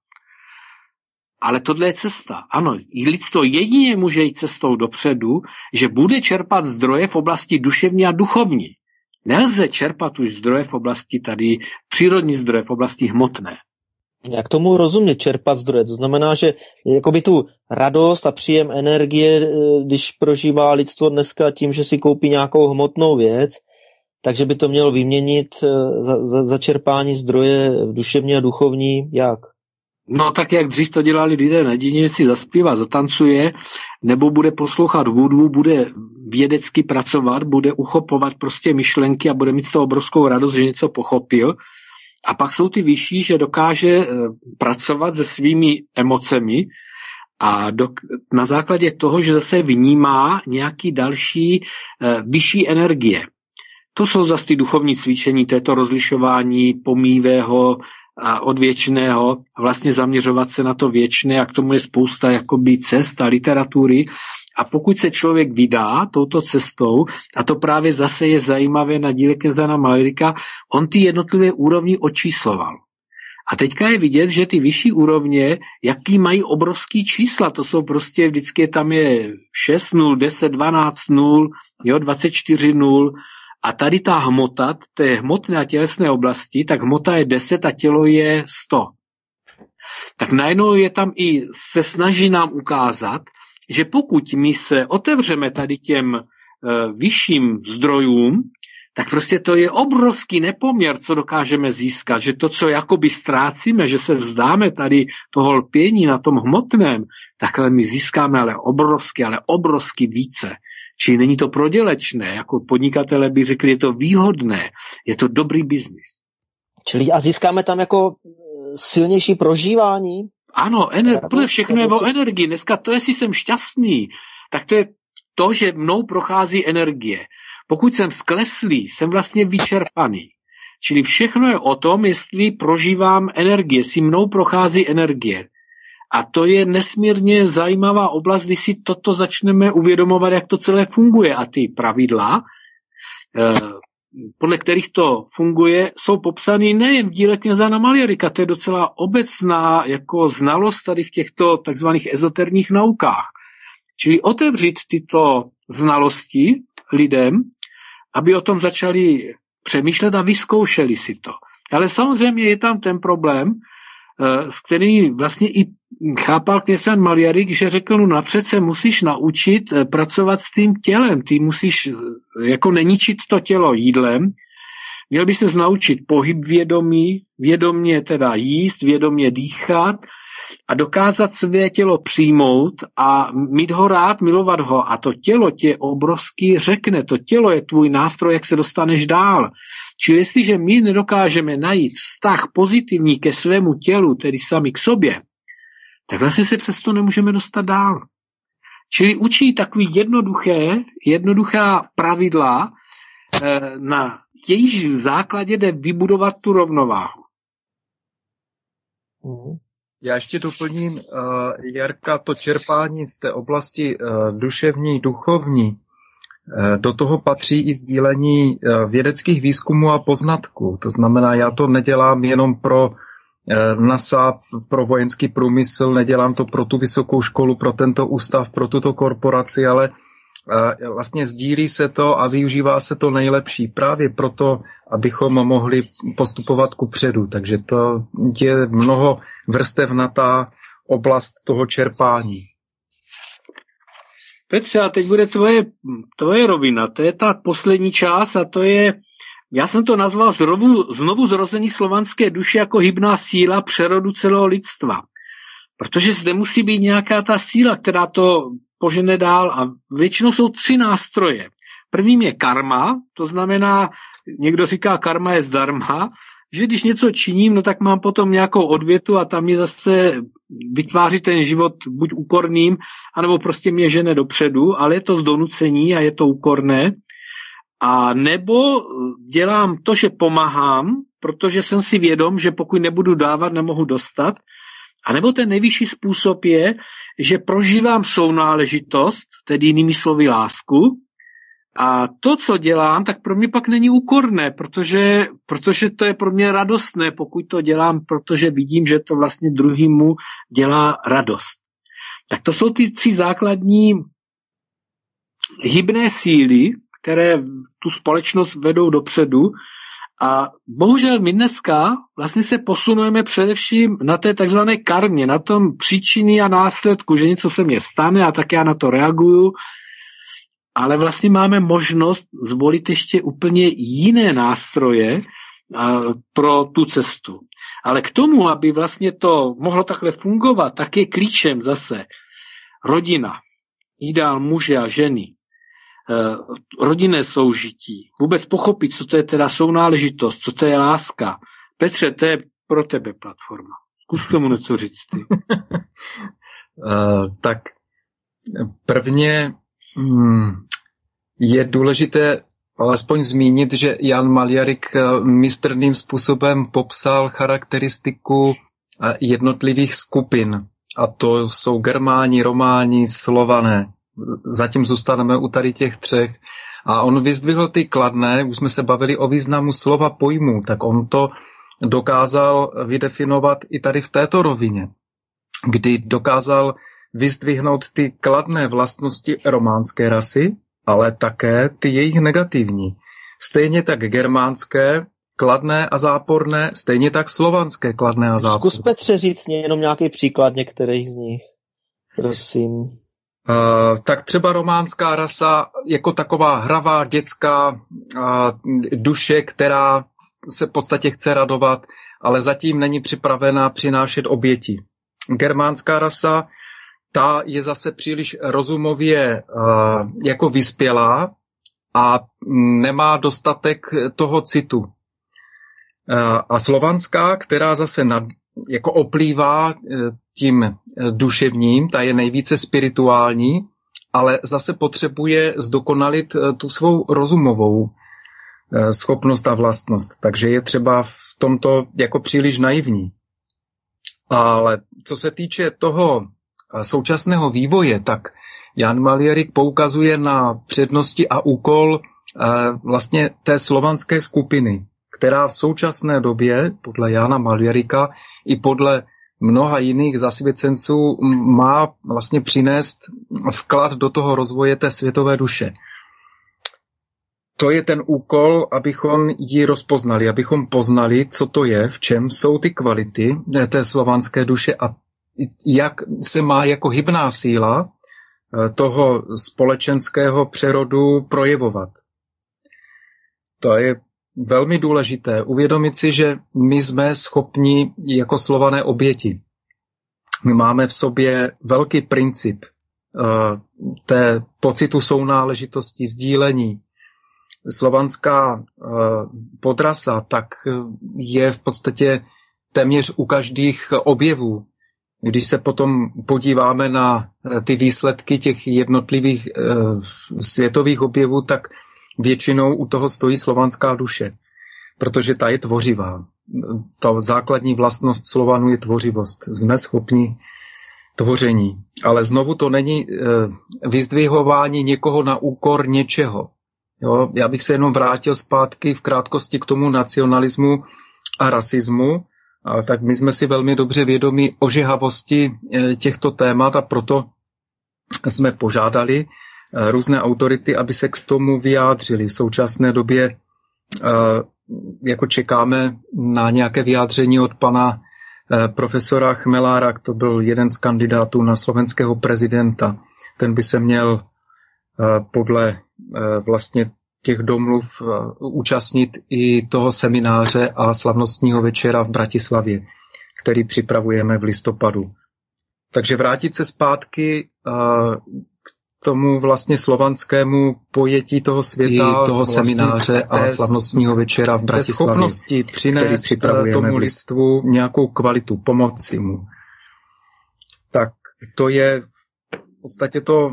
Ale tohle je cesta. Ano, lidstvo jedině může jít cestou dopředu, že bude čerpat zdroje v oblasti duševní a duchovní. Nelze čerpat už zdroje v oblasti tady, přírodní zdroje v oblasti hmotné. Jak tomu rozumět, čerpat zdroje? To znamená, že jakoby tu radost a příjem energie, když prožívá lidstvo dneska tím, že si koupí nějakou hmotnou věc, takže by to mělo vyměnit za, za, za čerpání zdroje duševní a duchovní, jak? No tak jak dřív to dělali lidé, jedině si zaspívá, zatancuje, nebo bude poslouchat hudbu, bude vědecky pracovat, bude uchopovat prostě myšlenky a bude mít z toho obrovskou radost, že něco pochopil. A pak jsou ty vyšší, že dokáže pracovat se svými emocemi a do, na základě toho, že zase vnímá nějaký další uh, vyšší energie. To jsou zase ty duchovní cvičení, to je to rozlišování pomývého a od věčného a vlastně zaměřovat se na to věčné a k tomu je spousta jakoby cest a literatury. A pokud se člověk vydá touto cestou, a to právě zase je zajímavé na díle kněze Jana Maljarika, on ty jednotlivé úrovni očísloval. A teďka je vidět, že ty vyšší úrovně, jaký mají obrovský čísla, to jsou prostě vždycky tam je šest nul, deset, dvanáct nul, jo, dvacet čtyři nul. A tady ta hmota, té hmotné a tělesné oblasti, tak hmota je deset a tělo je sto. Tak najednou je tam i, se snaží nám ukázat, že pokud my se otevřeme tady těm e, vyšším zdrojům, tak prostě to je obrovský nepoměr, co dokážeme získat, že to, co jakoby ztrácíme, že se vzdáme tady toho lpění na tom hmotném, takhle my získáme ale obrovsky, ale obrovsky více. Čili není to prodělečné, jako podnikatelé by řekli, je to výhodné, je to dobrý biznis. Čili a získáme tam jako silnější prožívání? Ano, ener- protože všechno je o energii. Dneska to, jestli jsem šťastný, tak to je to, že mnou prochází energie. Pokud jsem skleslý, jsem vlastně vyčerpaný. Čili všechno je o tom, jestli prožívám energie, jestli mnou prochází energie. A to je nesmírně zajímavá oblast, když si toto začneme uvědomovat, jak to celé funguje. A ty pravidla, podle kterých to funguje, jsou popsány nejen v díle kněze Jana Maljarika, to je docela obecná jako znalost tady v těchto takzvaných ezoterních naukách. Čili otevřít tyto znalosti lidem, aby o tom začali přemýšlet a vyzkoušeli si to. Ale samozřejmě je tam ten problém, s kterým vlastně i chápal kněz Jan Maljarik, že řekl, no napřed se musíš naučit pracovat s tím tělem, ty musíš jako neničit to tělo jídlem, Měl by se naučit pohyb vědomí, vědomě teda jíst, vědomě dýchat a dokázat své tělo přijmout a mít ho rád, milovat ho. A to tělo tě obrovsky řekne, to tělo je tvůj nástroj, jak se dostaneš dál. Čili jestliže my nedokážeme najít vztah pozitivní ke svému tělu, tedy sami k sobě, tak vlastně se přesto nemůžeme dostat dál. Čili učí takový jednoduché, jednoduchá pravidla, na jejich základě jde vybudovat tu rovnováhu. Já ještě doplním, uh, Jarka, to čerpání z té oblasti uh, duševní, duchovní, uh, do toho patří i sdílení uh, vědeckých výzkumů a poznatků. To znamená, já to nedělám jenom pro uh, NASA, pro vojenský průmysl, nedělám to pro tu vysokou školu, pro tento ústav, pro tuto korporaci, ale uh, vlastně sdílí se to a využívá se to nejlepší právě proto, abychom mohli postupovat kupředu. Takže to je mnoho vrstevnatá oblast toho čerpání. Petře, a teď bude tvoje, tvoje rovina. To je ta poslední část a to je, já jsem to nazval znovu, znovu zrození slovanské duše jako hybná síla přerodu celého lidstva. Protože zde musí být nějaká ta síla, která to požene dál a většinou jsou tři nástroje. Prvním je karma, to znamená, někdo říká, karma je zdarma, že když něco činím, no tak mám potom nějakou odvětu a tam mě zase vytváří ten život buď úkorným, anebo prostě mě žene dopředu, ale je to z donucení a je to úkorné. A nebo dělám to, že pomáhám, protože jsem si vědom, že pokud nebudu dávat, nemohu dostat. A nebo ten nejvyšší způsob je, že prožívám sounáležitost, tedy jinými slovy lásku, a to, co dělám, tak pro mě pak není úkorné, protože, protože to je pro mě radostné, pokud to dělám, protože vidím, že to vlastně druhýmu dělá radost. Tak to jsou ty tři základní hybné síly, které tu společnost vedou dopředu. A bohužel my dneska vlastně se posunujeme především na té takzvané karmě, na tom příčiny a následku, že něco se mně stane a tak já na to reaguju, ale vlastně máme možnost zvolit ještě úplně jiné nástroje pro tu cestu. Ale k tomu, aby vlastně to mohlo takhle fungovat, tak je klíčem zase rodina, ideál muže a ženy, rodinné soužití, vůbec pochopit, co to je teda sounáležitost, co to je láska. Petře, to je pro tebe platforma. Zkus k tomu něco říct ty. uh, tak prvně hmm, je důležité alespoň zmínit, že Jan Maljarik mistrným způsobem popsal charakteristiku jednotlivých skupin. A to jsou Germáni, Románi, Slované. Zatím zůstaneme u tady těch třech. A on vyzdvihl ty kladné, už jsme se bavili o významu slova pojmů, tak on to dokázal vydefinovat i tady v této rovině, kdy dokázal vyzdvihnout ty kladné vlastnosti románské rasy, ale také ty jejich negativní. Stejně tak germánské, kladné a záporné, stejně tak slovanské kladné a záporné. Zkus, Petře, říct jenom nějaký příklad některých z nich. Prosím. Uh, tak třeba románská rasa jako taková hravá dětská uh, duše, která se v podstatě chce radovat, ale zatím není připravená přinášet oběti. Germánská rasa, ta je zase příliš rozumově uh, jako vyspělá a nemá dostatek toho citu. Uh, a slovanská, která zase nad, jako oplývá tím duševním, ta je nejvíce spirituální, ale zase potřebuje zdokonalit tu svou rozumovou schopnost a vlastnost. Takže je třeba v tomto jako příliš naivní. Ale co se týče toho současného vývoje, tak Jan Maljarik poukazuje na přednosti a úkol vlastně té slovanské skupiny, která v současné době, podle Jana Maljarika i podle mnoha jiných zasvěcenců, má vlastně přinést vklad do toho rozvoje té světové duše. To je ten úkol, abychom ji rozpoznali, abychom poznali, co to je, v čem jsou ty kvality té slovanské duše a jak se má jako hybná síla toho společenského přerodu projevovat. To je velmi důležité uvědomit si, že my jsme schopni jako Slované oběti. My máme v sobě velký princip uh, té pocitu sounáležitosti, sdílení. Slovanská uh, podrasa tak je v podstatě téměř u každých objevů. Když se potom podíváme na ty výsledky těch jednotlivých uh, světových objevů, tak většinou u toho stojí slovanská duše, protože ta je tvořivá. Ta základní vlastnost Slovanů je tvořivost. Jsme schopni tvoření. Ale znovu to není vyzdvihování někoho na úkor něčeho. Jo? Já bych se jenom vrátil zpátky v krátkosti k tomu nacionalismu a rasismu. A tak my jsme si velmi dobře vědomi ožehavosti těchto témat a proto jsme požádali různé autority, aby se k tomu vyjádřili. V současné době jako čekáme na nějaké vyjádření od pana profesora Chmelára, to byl jeden z kandidátů na slovenského prezidenta. Ten by se měl podle vlastně těch domluv účastnit i toho semináře a slavnostního večera v Bratislavě, který připravujeme v listopadu. Takže vrátit se zpátky k tomu vlastně slovanskému pojetí toho světa, toho vlastně semináře a slavnostního večera v Bratislavě, schopnosti přinést tomu lidstvu nějakou kvalitu, pomoci mu. Tak to je v podstatě to,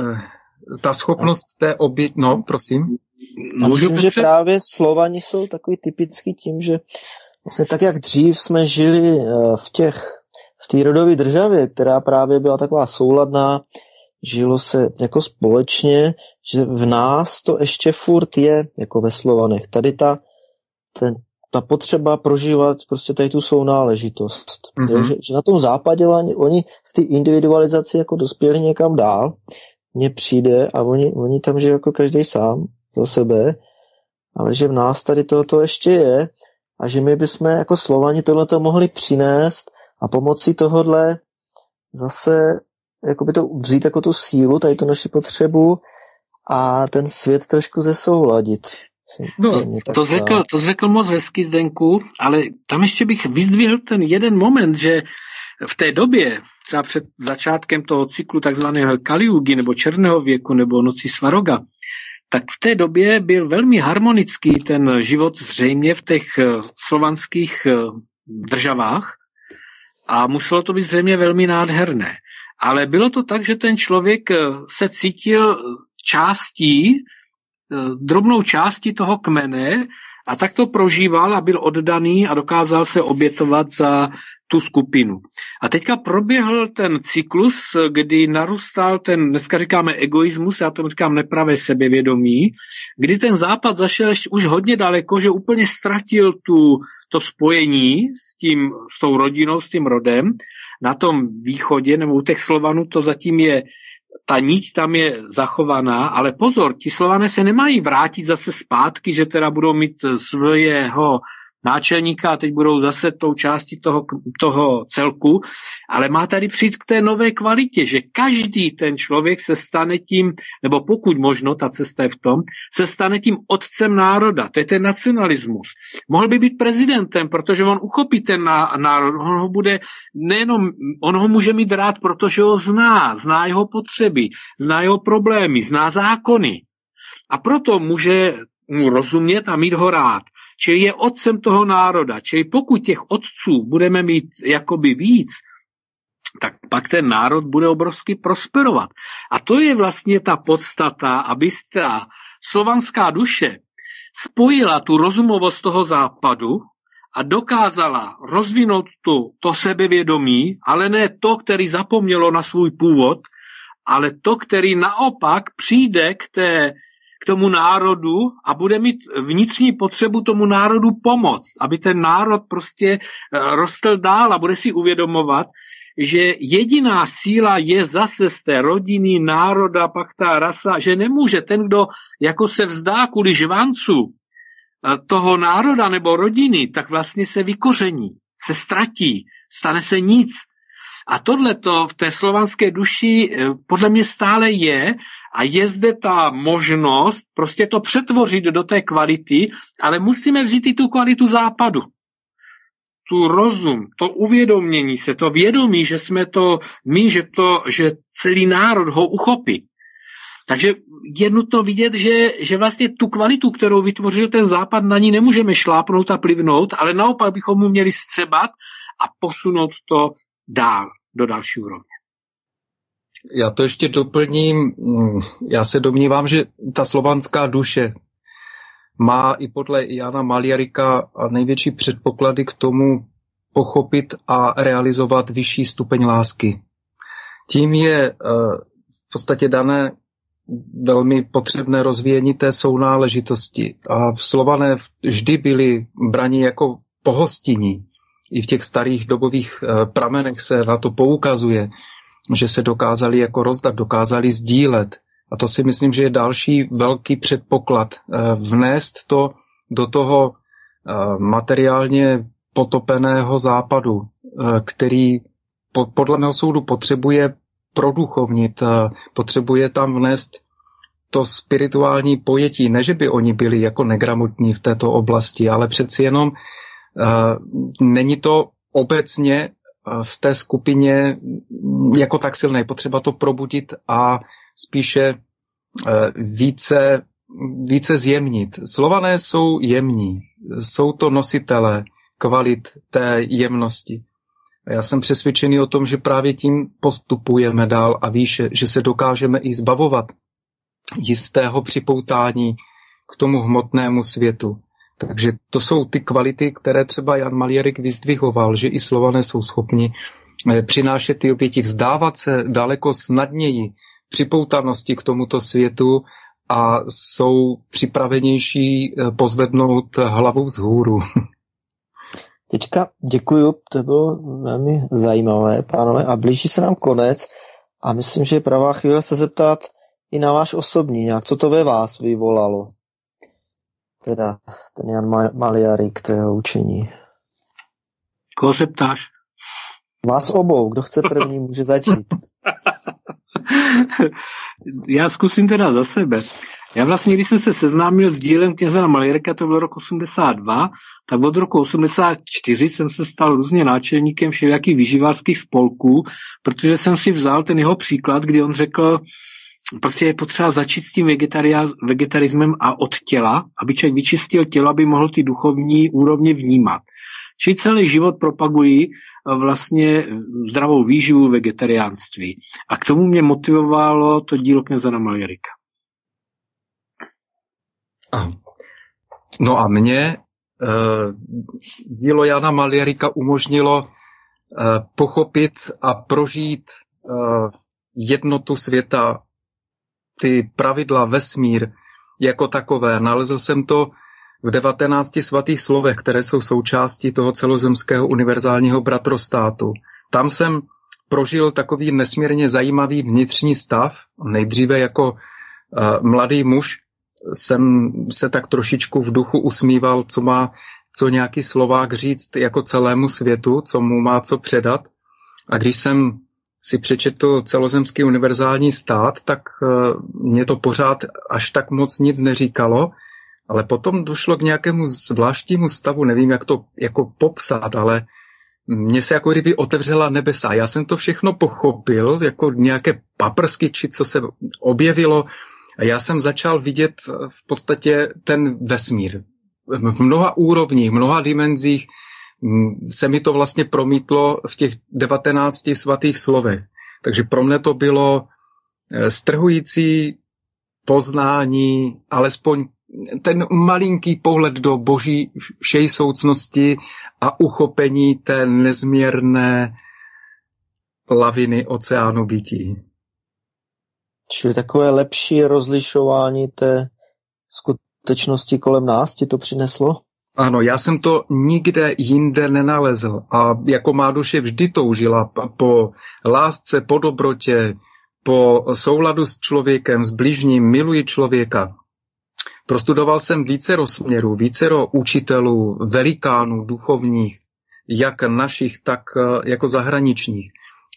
ta schopnost té obě... No, prosím. A myslím, že právě Slovani jsou takový typický tím, že vlastně tak, jak dřív jsme žili v těch, v té rodové državě, která právě byla taková souladná, žilo se jako společně, že v nás to ještě furt je, jako ve Slovanech. Tady ta, ten, ta potřeba prožívat prostě tady tu sounáležitost. Mm-hmm. Že, že na tom západě oni, oni v té individualizaci jako dospěli někam dál, mně přijde a oni, oni tam žijou jako každý sám za sebe, ale že v nás tady tohoto ještě je a že my bychom jako Slovani tohleto mohli přinést a pomocí tohodle zase jakoby to vzít jako tu sílu, tady tu naši potřebu a ten svět trošku zesouladit. No, to řekl, to řekl moc hezky, Zdenku, ale tam ještě bych vyzdvihl ten jeden moment, že v té době, třeba před začátkem toho cyklu takzvaného Kaliugy nebo Černého věku nebo Noci Svaroga, tak v té době byl velmi harmonický ten život zřejmě v těch slovanských državách a muselo to být zřejmě velmi nádherné. Ale bylo to tak, že ten člověk se cítil částí, drobnou částí toho kmene a tak to prožíval a byl oddaný a dokázal se obětovat za tu skupinu. A teďka proběhl ten cyklus, kdy narůstal ten, dneska říkáme egoismus, já tomu říkám nepravé sebevědomí, kdy ten západ zašel už hodně daleko, že úplně ztratil tu, to spojení s tím, s tou rodinou, s tím rodem. Na tom východě, nebo u těch Slovanů to zatím je, ta niť tam je zachovaná, ale pozor, ti Slované se nemají vrátit zase zpátky, že teda budou mít svého náčelníka a teď budou zase tou částí toho, toho celku, ale má tady přijít k té nové kvalitě, že každý ten člověk se stane tím, nebo pokud možno, ta cesta je v tom, se stane tím otcem národa, to je ten nacionalismus. Mohl by být prezidentem, protože on uchopí ten národ, on ho bude, nejenom, on ho může mít rád, protože ho zná, zná jeho potřeby, zná jeho problémy, zná zákony a proto může mu rozumět a mít ho rád. Čili je otcem toho národa. Čili pokud těch otců budeme mít jakoby víc, tak pak ten národ bude obrovsky prosperovat. A to je vlastně ta podstata, aby ta slovanská duše spojila tu rozumovost toho západu a dokázala rozvinout tu, to sebevědomí, ale ne to, který zapomnělo na svůj původ, ale to, který naopak přijde k té k tomu národu a bude mít vnitřní potřebu tomu národu pomoct, aby ten národ prostě rostl dál a bude si uvědomovat, že jediná síla je zase z té rodiny, národa, pak ta rasa, že nemůže ten, kdo jako se vzdá kvůli žvancu toho národa nebo rodiny, tak vlastně se vykoření, se ztratí, stane se nic. A tohleto v té slovanské duši podle mě stále je a je zde ta možnost prostě to přetvořit do té kvality, ale musíme vzít i tu kvalitu západu. Tu rozum, to uvědomění se, to vědomí, že jsme to my, že, to, že celý národ ho uchopí. Takže je nutno vidět, že, že vlastně tu kvalitu, kterou vytvořil ten západ, na ní nemůžeme šlápnout a plivnout, ale naopak bychom mu měli střebat a posunout to dál, do další úrovně. Já to ještě doplním. Já se domnívám, že ta slovanská duše má i podle Jana Maliarika největší předpoklady k tomu pochopit a realizovat vyšší stupeň lásky. Tím je v podstatě dané velmi potřebné rozvíjení té sounáležitosti. A Slované vždy byli braní jako pohostinní. I v těch starých dobových pramenech se na to poukazuje, že se dokázali jako rozdat, dokázali sdílet. A to si myslím, že je další velký předpoklad. Vnést to do toho materiálně potopeného západu, který podle mého soudu potřebuje produchovnit, potřebuje tam vnést to spirituální pojetí. Ne, že by oni byli jako negramotní v této oblasti, ale přeci jenom není to obecně v té skupině jako tak silné. Potřeba to probudit a spíše více, více zjemnit. Slované jsou jemní, jsou to nositelé kvalit té jemnosti. A já jsem přesvědčený o tom, že právě tím postupujeme dál a výše, že se dokážeme i zbavovat jistého připoutání k tomu hmotnému světu. Takže to jsou ty kvality, které třeba Jan Malierik vyzdvihoval, že i Slované jsou schopni přinášet ty oběti, vzdávat se daleko snadněji připoutanosti k tomuto světu a jsou připravenější pozvednout hlavu vzhůru. Teďka děkuju, to bylo velmi zajímavé, pánové, a blíží se nám konec a myslím, že je pravá chvíle se zeptat i na váš osobní nějak, co to ve vás vyvolalo. Teda ten Jan Maliarik, to jeho učení. Koho se ptáš? Vás obou, kdo chce první, může začít. Já zkusím teda za sebe. Já vlastně, když jsem se seznámil s dílem kněze Maliarika, to bylo rok osmdesát dva, tak od roku osmdesát čtyři jsem se stal různě náčelníkem všelijakých vyživářských spolků, protože jsem si vzal ten jeho příklad, kdy on řekl, prostě je potřeba začít s tím vegetarismem a od těla, aby člověk vyčistil tělo, aby mohl ty duchovní úrovně vnímat. Čili celý život propagují vlastně zdravou výživu, vegetariánství. A k tomu mě motivovalo to dílo kněze Maliarika. No a mě dílo Jana Maliarika umožnilo pochopit a prožít jednotu světa, ty pravidla, vesmír jako takové. Nalezl jsem to v devatenácti svatých slovech, které jsou součástí toho celozemského univerzálního bratrostátu. Tam jsem prožil takový nesmírně zajímavý vnitřní stav. Nejdříve jako uh, mladý muž jsem se tak trošičku v duchu usmíval, co má co nějaký Slovák říct jako celému světu, co mu má co předat. A když jsem si přečetl celozemský univerzální stát, tak uh, mě to pořád až tak moc nic neříkalo, ale potom došlo k nějakému zvláštnímu stavu, nevím, jak to jako popsat, ale mně se jako kdyby otevřela nebesa. Já jsem to všechno pochopil, jako nějaké paprsky, či co se objevilo, a já jsem začal vidět v podstatě ten vesmír. V mnoha úrovních, v mnoha dimenzích se mi to vlastně promítlo v těch devatenácti svatých slovech. Takže pro mě to bylo strhující poznání, alespoň ten malinký pohled do boží všejsoucnosti a uchopení té nezměrné laviny oceánu bytí. Čili takové lepší rozlišování té skutečnosti kolem nás ti to přineslo? Ano, já jsem to nikde jinde nenalezl a jako má duše vždy toužila po lásce, po dobrotě, po souladu s člověkem, s bližním, miluji člověka. Prostudoval jsem vícero směrů, vícero učitelů, velikánů duchovních, jak našich, tak jako zahraničních.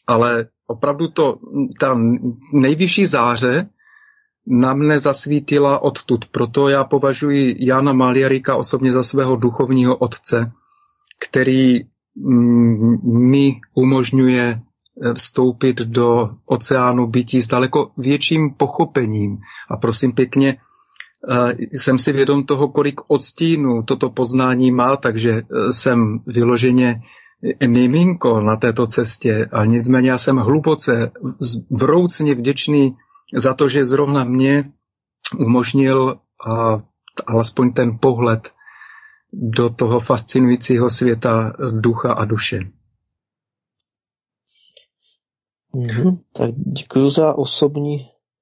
ale opravdu to, ta nejvyšší záře na mne zasvítila odtud. Proto já považuji Jána Maliarika osobně za svého duchovního otce, který mi umožňuje vstoupit do oceánu bytí s daleko větším pochopením. A prosím pěkně, jsem si vědom toho, kolik odstínů toto poznání má, takže jsem vyloženě miminko na této cestě. A nicméně já jsem hluboce, vroucně vděčný za to, že zrovna mě umožnil a, alespoň ten pohled do toho fascinujícího světa ducha a duše. Mm-hmm. Tak děkuji za osobní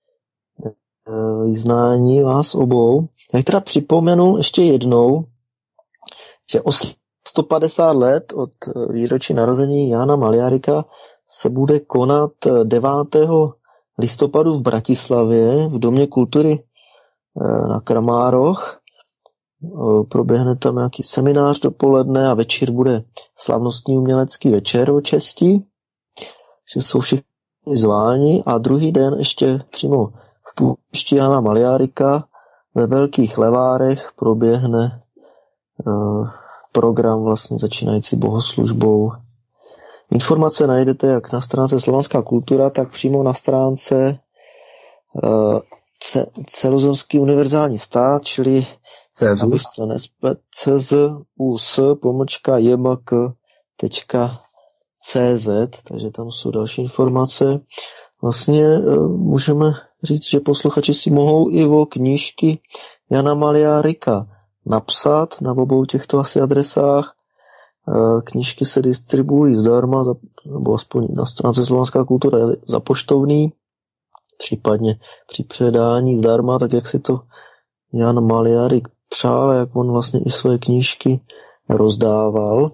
vyznání vás obou. Já teda připomenu ještě jednou, že o sto padesát let od výročí narození Jána Maliarika se bude konat devátého listopadu v Bratislavě v Domě kultury na Kramároch. Proběhne tam nějaký seminář dopoledne a večer bude slavnostní umělecký večer o česti, že jsou všichni zváni, a druhý den ještě přímo v půjšti Jána Maliarika ve Velkých Levárech proběhne uh, program vlastně začínající bohoslužbou. Informace najdete jak na stránce Slovanská kultura, tak přímo na stránce uh, ce, Celozemský univerzální stát, čili Cezus. cezus pomlčka jmk tečka cz, takže tam jsou další informace. Vlastně uh, můžeme říct, že posluchači si mohou i o knížky Jana Maliarika napsat na obou těchto asi adresách. Knížky se distribuují zdarma, nebo aspoň na stránce Slovanská kultura za poštovný, případně při předání zdarma, tak jak si to Jan Maliarik přál, jak on vlastně i své knížky rozdával.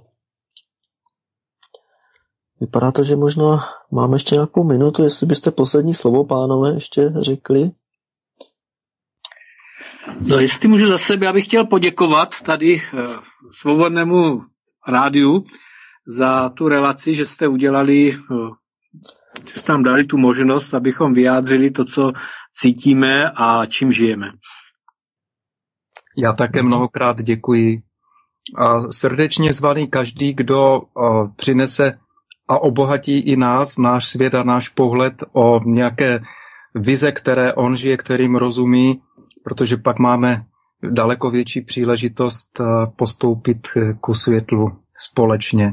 Vypadá to, že možná máme ještě nějakou minutu, jestli byste poslední slovo, pánové, ještě řekli. No, jestli můžu za sebe, já bych chtěl poděkovat tady Svobodnému rádiu za tu relaci, že jste udělali, že jste nám dali tu možnost, abychom vyjádřili to, co cítíme a čím žijeme. Já také mnohokrát děkuji. A srdečně zvaný každý, kdo přinese a obohatí i nás, náš svět a náš pohled o nějaké vize, které on žije, kterým rozumí, protože pak máme daleko větší příležitost postoupit ku světlu společně.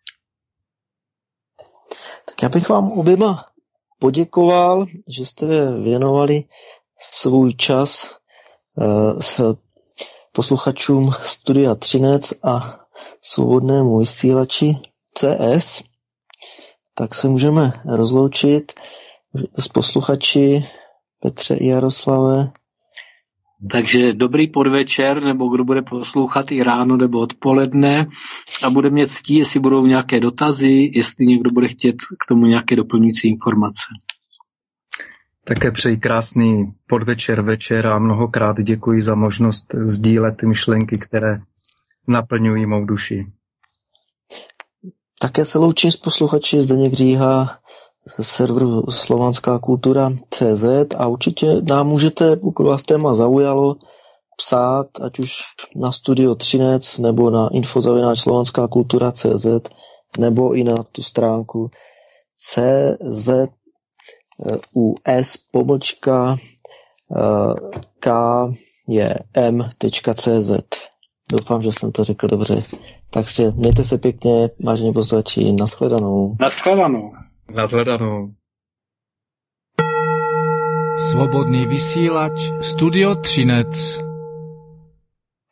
Tak já bych vám oběma poděkoval, že jste věnovali svůj čas s posluchačům Studia Třinec a svobodnému vysílači C S. Tak se můžeme rozloučit s posluchači Petře i Jaroslave. Takže dobrý podvečer, nebo kdo bude poslouchat i ráno nebo odpoledne, a bude mě ctí, jestli budou nějaké dotazy, jestli někdo bude chtět k tomu nějaké doplňující informace. Také přeji krásný podvečer, večer a mnohokrát děkuji za možnost sdílet myšlenky, které naplňují mou duši. Také se loučím s posluchači Zdeněk Říha z serveru Slovanská kultura tečka cé zet a určitě nám můžete, pokud vás téma zaujalo, psát, ať už na Studio Třinec nebo na info zavináč slovanská kultura tečka cé zet nebo i na tu stránku czus pomlčka kjm tečka cé zet. Doufám, že jsem to řekl dobře. Takže mějte se pěkně, vážení posluchači, nashledanou. Nashledanou. Nashledanou. Svobodný vysílač Studio Třinec.